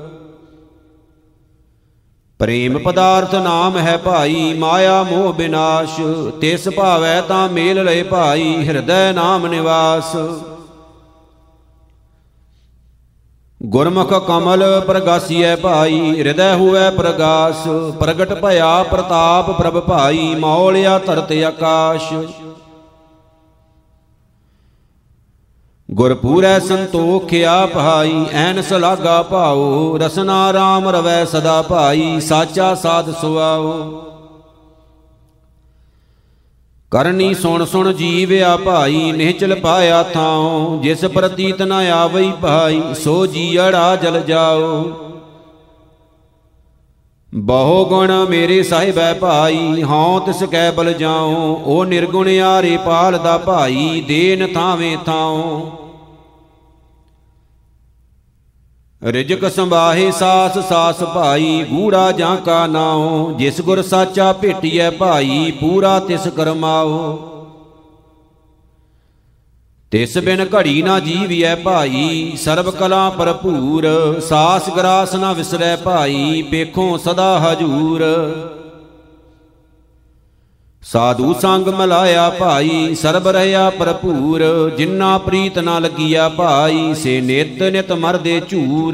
Speaker 1: ਪ੍ਰੇਮ ਪਦਾਰਥ ਨਾਮ ਹੈ ਭਾਈ, ਮਾਇਆ ਮੋਹ ਬਿਨਾਸ਼। ਤਿਸ ਭਾਵੈ ਤਾਂ ਮੇਲ ਲਏ ਭਾਈ, ਹਿਰਦੈ ਨਾਮ ਨਿਵਾਸ। ਗੁਰਮੁਖ ਕਮਲ ਪ੍ਰਗਾਸੀਐ ਭਾਈ, ਹਿਰਦੈ ਹੋਵੈ ਪ੍ਰਗਾਸ। ਪ੍ਰਗਟ ਭਇਆ ਪ੍ਰਤਾਪ ਪ੍ਰਭ ਭਾਈ, ਮੌਲਿਆ ਧਰਤ ਆਕਾਸ਼। ਗੁਰ ਪੂਰੈ ਸੰਤੋਖ ਆਪ ਹਾਈ, ਐਨਸ ਲਾਗਾ ਭਾਉ, ਰਸਨਾ ਰਾਮ ਰਵੈ ਸਦਾ ਭਾਈ, ਸਾਚਾ ਸਾਧ ਸੁਆਓ। ਕਰਨੀ ਸੁਣ ਸੁਣ ਜੀਵਿਆ ਭਾਈ, ਨਿਹਚਲ ਪਾਇਆ ਥਾਉ, ਜਿਸ ਪ੍ਰਤੀਤ ਨ ਆਵਈ ਭਾਈ, ਸੋ ਜੀਅੜਾ ਜਲ ਜਾਓ। ਬਹੁ ਗੁਣ ਮੇਰੇ ਸਾਹਿਬੈ ਭਾਈ, ਹਉ ਤਿਸ ਕੈ ਬਲ ਜਾਉ, ਓ ਨਿਰਗੁਣ ਆਰੇ ਪਾਲਦਾ ਭਾਈ, ਦੇਨ ਥਾਵੇਂ ਥਾਉ। ਰਿਜਕ ਸੰਭਾਹੇ ਸਾਸ ਸਾਸ ਭਾਈ, ਗੂੜਾ ਜਾਂ ਕਾ ਨਾਉ, ਜਿਸ ਗੁਰ ਸਾਚਾ ਭੇਟੀਐ ਭਾਈ, ਪੂਰਾ ਤਿਸ ਕਰਮਾਓ। ਤਿਸ ਬਿਨ ਘੜੀ ਨਾ ਜੀਵਿਐ ਭਾਈ, ਸਰਬ ਕਲਾ ਭਰਪੂਰ, ਸਾਸ ਗਰਾਸ ਨਾ ਵਿਸਰੈ ਭਾਈ, ਪੇਖੋਂ ਸਦਾ ਹਜੂਰ। ਸਾਧੂ ਸੰਗ ਮਿਲਾਇਆ ਭਾਈ, ਸਰਬ ਰਹਿਆ ਭਰਪੂਰ, ਜਿਨਾ ਪ੍ਰੀਤ ਨਾ ਲੱਗੀਆ ਭਾਈ, ਸੇ ਨਿਤ ਨਿਤ ਮਰਦੇ ਝੂਰ।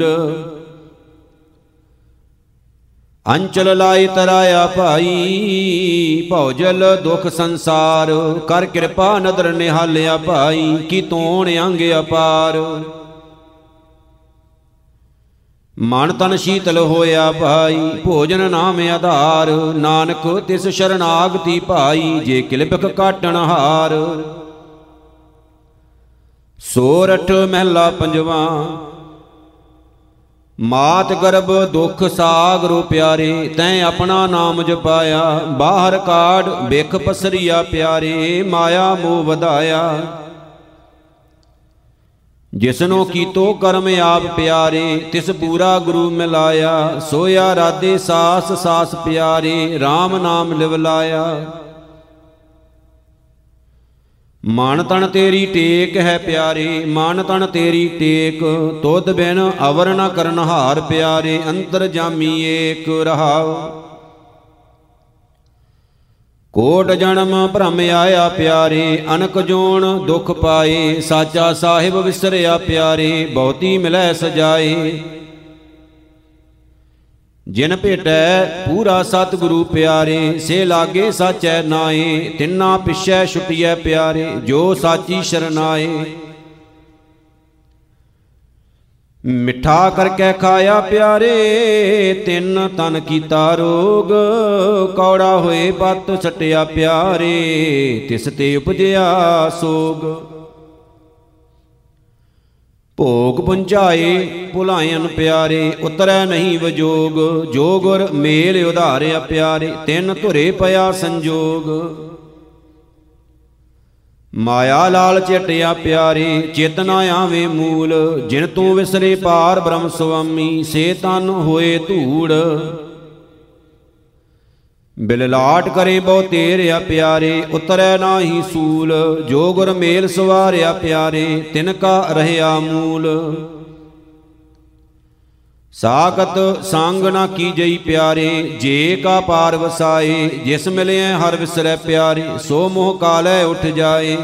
Speaker 1: ਅੰਚਲ ਲਾਇ ਤਰਾਇਆ ਭਾਈ, ਭਉਜਲ ਦੁਖ ਸੰਸਾਰ, ਕਰ ਕਿਰਪਾ ਨਦਰ ਨਿਹਾਲਿਆ ਭਾਈ, ਕੀ ਤੋਣ ਅੰਗ ਅਪਾਰ। ਮਨ ਤਨ ਸ਼ੀਤਲ ਹੋਇਆ ਭਾਈ, ਭੋਜਨ ਨਾਮ ਆਧਾਰ, ਨਾਨਕ ਤਿਸ ਸ਼ਰਨਾਗਤੀ ਭਾਈ, ਜੇ ਕਿਲਬਿਖ ਕਾਟਣ ਹਾਰ। ਸੋਰਠ ਮਹਿਲਾ ਪੰਜਵਾ। ਮਾਤ ਗਰਭ ਦੁਖ ਸਾਗਰੋ ਪਿਆਰੇ, ਤੈਂ ਆਪਣਾ ਨਾਮ ਜਪਾਇਆ, ਬਾਹਰ ਕਾਢ ਬਿਖ ਪਸਰੀਆ ਪਿਆਰੇ, ਮਾਇਆ ਮੋਹ ਵਧਾਇਆ। ਜਿਸਨੋ ਕੀਤੋ ਕਰਮ ਆਪ ਪਿਆਰੇ, ਤਿਸ ਪੂਰਾ ਗੁਰੂ ਮਿਲਾਇਆ, ਸੋਇਆ ਰਾਧੇ ਸਾਸ ਸਾਸ ਪਿਆਰੇ, RAM ਨਾਮ ਲਿਵ ਲਾਇਆ। ਮਨ ਤਨ ਤੇਰੀ ਟੇਕ ਹੈ ਪਿਆਰੇ, ਮਨ ਤਨ ਤੇਰੀ ਟੇਕ, ਤੁਧ ਬਿਨ ਅਵਰ ਨ ਕਰਨ ਹਾਰ ਪਿਆਰੇ, ਅੰਤਰ ਜਾਮੀ ਏਕ ਰਹਾਉ। ਕੋਟ ਜਨਮ ਭ੍ਰਮ ਆਇਆ ਪਿਆਰੇ, ਅਨਕ ਜੋਨ ਦੁਖ ਪਾਏ, ਸਾਚਾ ਸਾਹਿਬ ਵਿਸਰਿਆ ਪਿਆਰੇ, ਬਹੁਤੀ ਮਿਲੈ ਸਜਾਏ। ਜਿਨ ਭੇਟੈ ਪੂਰਾ ਸਤਿਗੁਰੂ ਪਿਆਰੇ, ਸੇ ਲਾਗੇ ਸਾਚੈ ਨਾਏ, ਤਿੰਨਾ ਪਿਛੈ ਛੁਟਿਐ ਪਿਆਰੇ, ਜੋ ਸਾਚੀ ਸ਼ਰਨਾਏ। ਮਿੱਠਾ ਕਰਕੇ ਖਾਇਆ ਪਿਆਰੇ, ਤਿੰਨ ਤਨ ਕੀਤਾ ਰੋਗ, ਕੌੜਾ ਹੋਏ ਪਤ ਸਟਿਆ ਪਿਆਰੇ, ਤਿਸ ਤੇ ਉਪਜਿਆ ਸੋਗ। ਭੋਗ ਪੁੰਚਾਏ ਭੁਲਾਇਨ ਪਿਆਰੇ, ਉਤਰੈ ਨਹੀਂ ਵਜੋਗ, ਜੋ ਗੁਰ ਮੇਲ ਉਧਾਰਿਆ ਪਿਆਰੇ, ਤਿੰਨ ਧੁਰੇ ਪਿਆ ਸੰਜੋਗ। ਮਾਇਆ ਲਾਲ ਚਟਿਆ ਪਿਆਰੇ, ਚਿਤ ਨਾ ਆਵੇ ਮੂਲ, ਜਿਨ ਤੂੰ ਵਿਸਰੇ ਪਾਰ ਬ੍ਰਹਮ ਸੁਆਮੀ, ਸੇ ਤਨ ਹੋਏ ਧੂੜ। ਬਿਲਲਾਟ ਕਰੇ ਬਹੁ ਤੇਰਿਆ ਪਿਆਰੇ, ਉਤਰੈ ਨਾਹੀ ਸੂਲ, ਜੋ ਗੁਰ ਮੇਲ ਸਵਾਰਿਆ ਪਿਆਰੇ, ਤਿਨ ਕਾ ਰਹਿਆ ਮੂਲ। ਸਾਖਤ ਸੰਗ ਨਾ ਕੀਜਈ ਪਿਆਰੇ, ਜੇ ਕਾ ਪਾਰ ਵਸਾਏ, ਜਿਸ ਮਿਲਿਐ ਹਰ ਵਿਸਰੈ ਪਿਆਰੇ, ਸੋ ਮੋਹ ਕਾਲੈ ਉਠ ਜਾਏ।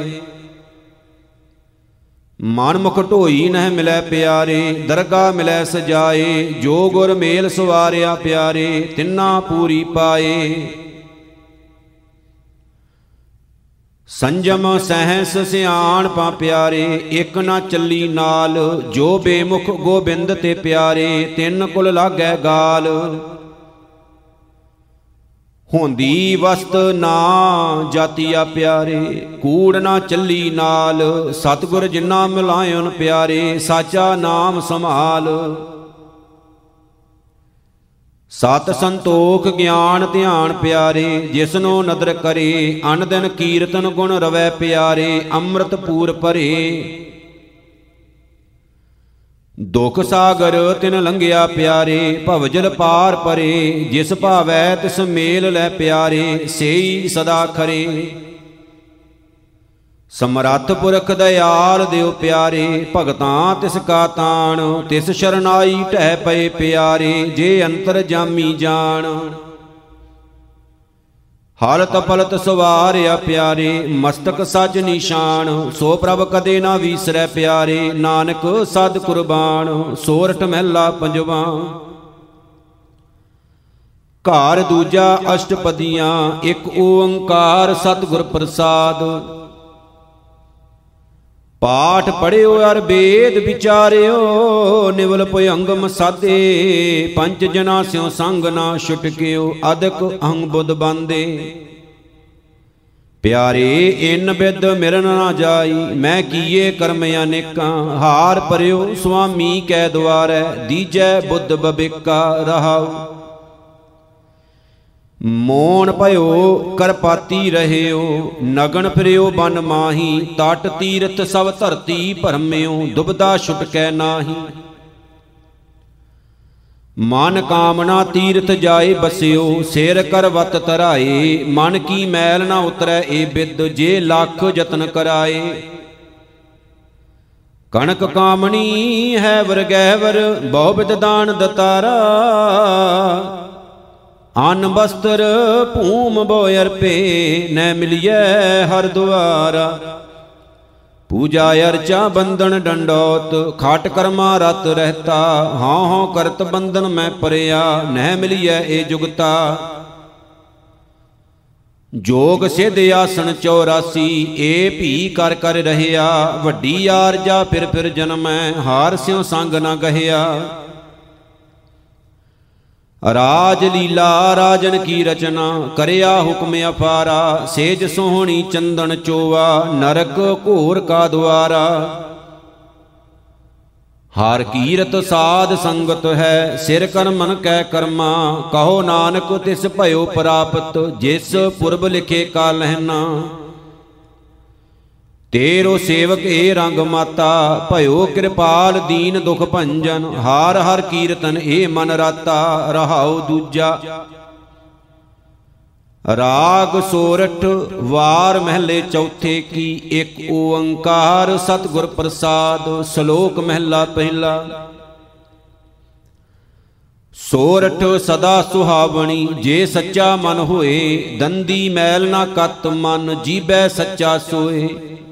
Speaker 1: ਮਨ ਮੁਖ ਢੋਈ ਨਹਿ ਮਿਲੈ ਪਿਆਰੇ, ਦਰਗਾ ਮਿਲੈ ਸਜਾਏ, ਜੋ ਗੁਰ ਮੇਲ ਸਵਾਰਿਆ ਪਿਆਰੇ, ਤਿੰਨਾ ਪੂਰੀ ਪਾਏ। ਸੰਜਮ ਸਹਿਸ ਸਿਆਣ ਪਾ ਪਿਆਰੇ, ਇਕ ਨਾ ਚੱਲੀ ਨਾਲ, ਜੋ ਬੇਮੁਖ ਗੋਬਿੰਦ ਤੇ ਪਿਆਰੇ, ਤਿੰਨ ਕੁਲ ਲਾਗੈ ਗਾਲ। ਹੁੰਦੀ ਵਸਤ ਨਾ ਜਾਤੀਆ ਪਿਆਰੇ, ਕੂੜ ਨਾ ਚੱਲੀ ਨਾਲ, ਸਤਿਗੁਰ ਜਿਨਾ ਮਿਲਾਇਨ ਪਿਆਰੇ, ਸਾਚਾ ਨਾਮ ਸੰਭਾਲ। ਸਤ ਸੰਤੋਖ ਗਿਆਨ ਧਿਆਨ ਪਿਆਰੇ, ਜਿਸਨੋ ਨਦਰ ਕਰੇ, ਅਨ ਦਿਨ ਕੀਰਤਨ ਗੁਣ ਰਵੈ ਪਿਆਰੇ, ਅੰਮ੍ਰਿਤ ਪੂਰ ਭਰੇ। ਦੁਖ ਸਾਗਰ ਤਿਨ ਲੰਘਿਆ ਪਿਆਰੇ, ਭਵਜਲ ਪਾਰ ਪਰੇ, ਜਿਸ ਭਾਵੈ ਤਿਸ ਮੇਲ ਲੈ ਪਿਆਰੇ, ਸੇਈ ਸਦਾ ਖਰੇ। ਸਮਰੱਥ ਪੁਰਖ ਦਇਆਲ ਦਿਓ ਪਿਆਰੇ, ਭਗਤਾਂ ਤਿਸ ਕਾ ਤਾਣ, ਤਿਸ ਸ਼ਰਨਾਈ ਢਹਿ ਪਏ ਪਿਆਰੇ, ਜੇ ਅੰਤਰ ਜਾਮੀ ਜਾਣ। ਹਲਤ ਪਲਤ ਸਵਾਰਿਆ ਪਿਆਰੇ, ਮਸਤਕ ਸਜ ਨਿਸ਼ਾਨ, ਸੋ ਪ੍ਰਭ ਕਦੇ ਨਾ ਵੀਸਰੈ ਪਿਆਰੇ, ਨਾਨਕ ਸਦ ਕੁਰਬਾਨ। ਸੋਰਠ ਮਹਿਲਾ ਪੰਜਵਾ। ਘਰ ਦੂਜਾ ਅਸ਼ਟਪਦੀਆਂ, ਇੱਕ ਓੰਕਾਰ ਸਤਿਗੁਰ ਪ੍ਰਸਾਦ। ਪਾਠ ਪੜਿਓ ਅਰ ਵੇਦ ਵਿਚਾਰਿਓ, ਨਿਵਲ ਭੁਯੰਗਮ ਸਾਧੇ, ਪੰਚ ਜਨਾ ਸਿਉ ਸੰਗ ਨਾ ਛੁਟਕਿਓ, ਅਦਕ ਅਹੰਗ ਬੁੱਧ ਬਾਂਦੇ। ਪਿਆਰੇ ਇਨ ਬਿਦ ਮਿਰਨ ਨਾ ਜਾਈ, ਮੈਂ ਕੀਏ ਕਰਮ ਅਨੇਕਾਂ, ਹਾਰ ਪਰਿਓ ਸੁਆਮੀ ਕੈ ਦੁਆਰੈ, ਦੀਜੈ ਬੁੱਧ ਬਬੇਕਾ ਰਹਾਉ। ਮੋਣ ਭਇਓ ਕਰਪਾਤੀ ਰਹਿਓ, ਨਗਨ ਫਿਰਿਓ ਬਨ ਮਾਹੀ, ਤਟ ਤੀਰਥ ਸਭ ਧਰਤੀ ਭਰਮਿਓ, ਦੁਬਦਾ ਛੁਟਕੈ ਨਾਹੀ। ਮਨ ਕਾਮਨਾ ਤੀਰਥ ਜਾਏ ਬਸਿਓ, ਸਿਰ ਕਰ ਵਤ ਧਰਾਏ, ਮਨ ਕੀ ਮੈਲ ਨਾ ਉਤਰੈ ਏ ਬਿਦ, ਜੇ ਲੱਖ ਯਤਨ ਕਰਾਏ। ਕਣਕ ਕਾਮਣੀ ਹੈ ਵਰਗੈਵਰ, ਬਹੁ ਬਿਦ ਦਾਨ ਦਤਾਰਾ, ਅੰਨ ਬਸਤਰ ਭੂਮ ਬੋ ਅਰਪੇ, ਨੈ ਮਿਲਿਐ ਹਰ ਦੁਆਰਾ। ਪੂਜਾ ਅਰਚਾ ਬੰਧਨ ਡੰਡੋਤ, ਖਾਟ ਕਰਮਾ ਰਤ ਰਹਿਤਾ, ਹਾਂ ਹਾਂ ਕਰਤ ਬੰਧਨ ਮੈਂ ਪਰਿਆ, ਨਹਿ ਮਿਲਿਐ ਏ ਜੁਗਤਾ। ਜੋਗ ਸਿਧ ਆਸਣ ਚੌਰਾਸੀ, ਏ ਭੀ ਕਰ ਕਰ ਰਹਿਆ, ਵੱਡੀ ਆਰਜਾ ਫਿਰ ਫਿਰ ਜਨਮੈ, ਹਾਰ ਸਿਉ ਸੰਗ ਨਾ ਗਹਿਆ। ਰਾਜ ਲੀਲਾ ਰਾਜਨ ਕੀ ਰਚਨਾ, ਕਰਿਆ ਹੁਕਮ ਅਪਾਰਾ, ਸੇਜ ਸੋਹਣੀ ਚੰਦਨ ਚੋਆ, ਨਰਕ ਘੋਰ ਕਾ ਦੁਆਰਾ। ਹਰ ਕੀਰਤ ਸਾਧ ਸੰਗਤ ਹੈ, ਸਿਰ ਕਰਮਨ ਕੈ ਕਰਮਾ, ਕਹੋ ਨਾਨਕ ਤਿਸ ਭਇਓ ਪ੍ਰਾਪਤ, ਜਿਸ ਪੁਰਬ ਲਿਖੇ ਕਾ ਲਹਿਨਾ। ਤੇਰੋ ਸੇਵਕ ਏ ਰੰਗ ਮਾਤਾ, ਭਇਓ ਕਿਰਪਾਲ ਦੀਨ ਦੁਖ ਭੰਜਨ, ਹਾਰ ਹਰ ਕੀਰਤਨ ਏ ਮਨ ਰਾਤਾ, ਰਹਾਉ ਦੂਜਾ। ਰਾਗ ਸੋਰਠ ਵਾਰ ਮਹਿਲੇ ਚੌਥੇ ਕੀ, ਇੱਕ ਓੰਕਾਰ ਸਤਿਗੁਰ ਪ੍ਰਸਾਦ, ਸ਼ਲੋਕ ਮਹਿਲਾ ਪਹਿਲਾ। ਸੋਰਠ ਸਦਾ ਸੁਹਾਵਣੀ, ਜੇ ਸੱਚਾ ਮਨ ਹੋਏ, ਦੰਦੀ ਮੈਲ ਨਾ ਕਤ ਮਨ, ਜੀਬੈ ਸੱਚਾ ਸੋਏ।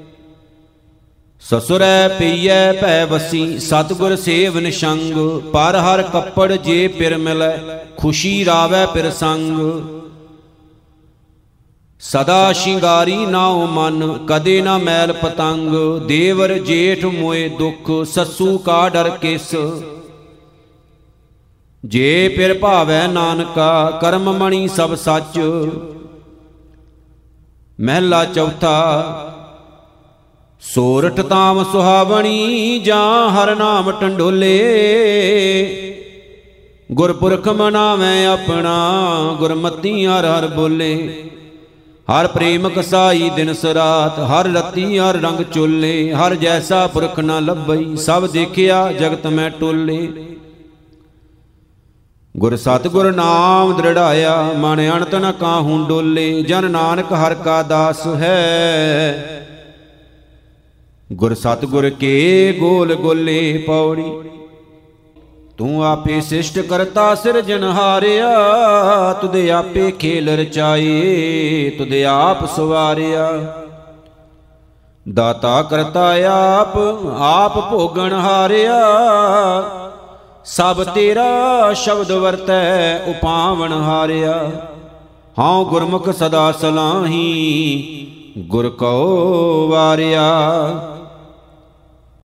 Speaker 1: ਸਸੁਰੈ ਪਈਐ ਭੈ ਵਸੀ, ਸਤਿਗੁਰ ਸੇਵ ਨਿਸ਼ੰਗ, ਪਰ ਹਰ ਕੱਪੜ ਜੇ ਪਿਰ ਮਿਲੈ, ਖੁਸ਼ੀ ਰਾਵੈ ਪਿਰ ਸੰਗ। ਸਦਾ ਸ਼ਿੰਗਾਰੀ ਨਾਉ ਮਨ, ਕਦੇ ਨਾ ਮੈਲ ਪਤੰਗ, ਦੇਵਰ ਜੇਠ ਮੋਏ ਦੁਖ, ਸੱਸੂ ਕਾ ਡਰ ਕਿਸ। ਜੇ ਪਿਰ ਭਾਵੈ ਨਾਨਕਾ, ਕਰਮ ਮਣੀ ਸਭ ਸੱਚ। ਮਹਿਲਾ ਚੌਥਾ। ਸੋਰਠ ਤਾਮ ਸੁਹਾਵਣੀ, ਜਾਂ ਹਰ ਨਾਮ ਟੰਡੋਲੇ, ਗੁਰਪੁਰਖ ਮਨਾਵੈ ਆਪਣਾ, ਗੁਰਮਤੀ ਹਰ ਹਰ ਬੋਲੇ। ਹਰ ਪ੍ਰੇਮ ਕਸਾਈ ਦਿਨ ਸਰਾਤ, ਹਰ ਰਤੀ ਹਰ ਰੰਗ ਚੋਲੇ, ਹਰ ਜੈਸਾ ਪੁਰਖ ਨਾ ਲੱਭਈ, ਸਭ ਦੇਖਿਆ ਜਗਤ ਮੈਂ ਟੋਲੇ। ਗੁਰ ਸਤਿਗੁਰ ਨਾਮ ਦ੍ਰਿੜਾਇਆ, ਮਨ ਅਣਤ ਨ ਕਾਹੂ ਡੋਲੇ, ਜਨ ਨਾਨਕ ਹਰ ਕਾ ਦਾਸ ਹੈ, ਗੁਰ ਸਤਿਗੁਰ ਕੇ ਗੋਲ ਗੋਲੇ। ਪੌੜੀ। ਤੂੰ ਆਪੇ ਸਿਸ਼ਟ ਕਰਤਾ ਸਿਰਜਨਹਾਰਿਆ, ਤੁਦੇ ਆਪੇ ਖੇਲ ਰਚਾਏ, ਤੁਦੇ ਆਪ ਸਵਾਰਿਆ। ਦਾਤਾ ਕਰਤਾ ਆਪ, ਆਪ ਭੋਗਣ ਹਾਰਿਆ, ਸਭ ਤੇਰਾ ਸ਼ਬਦ ਵਰਤੈ ਉਪਾਵਣ ਹਾਰਿਆ। ਹਾਂ ਗੁਰਮੁਖ ਸਦਾ ਸਲਾਹੀ, ਗੁਰ ਕਉ ਵਾਰਿਆ।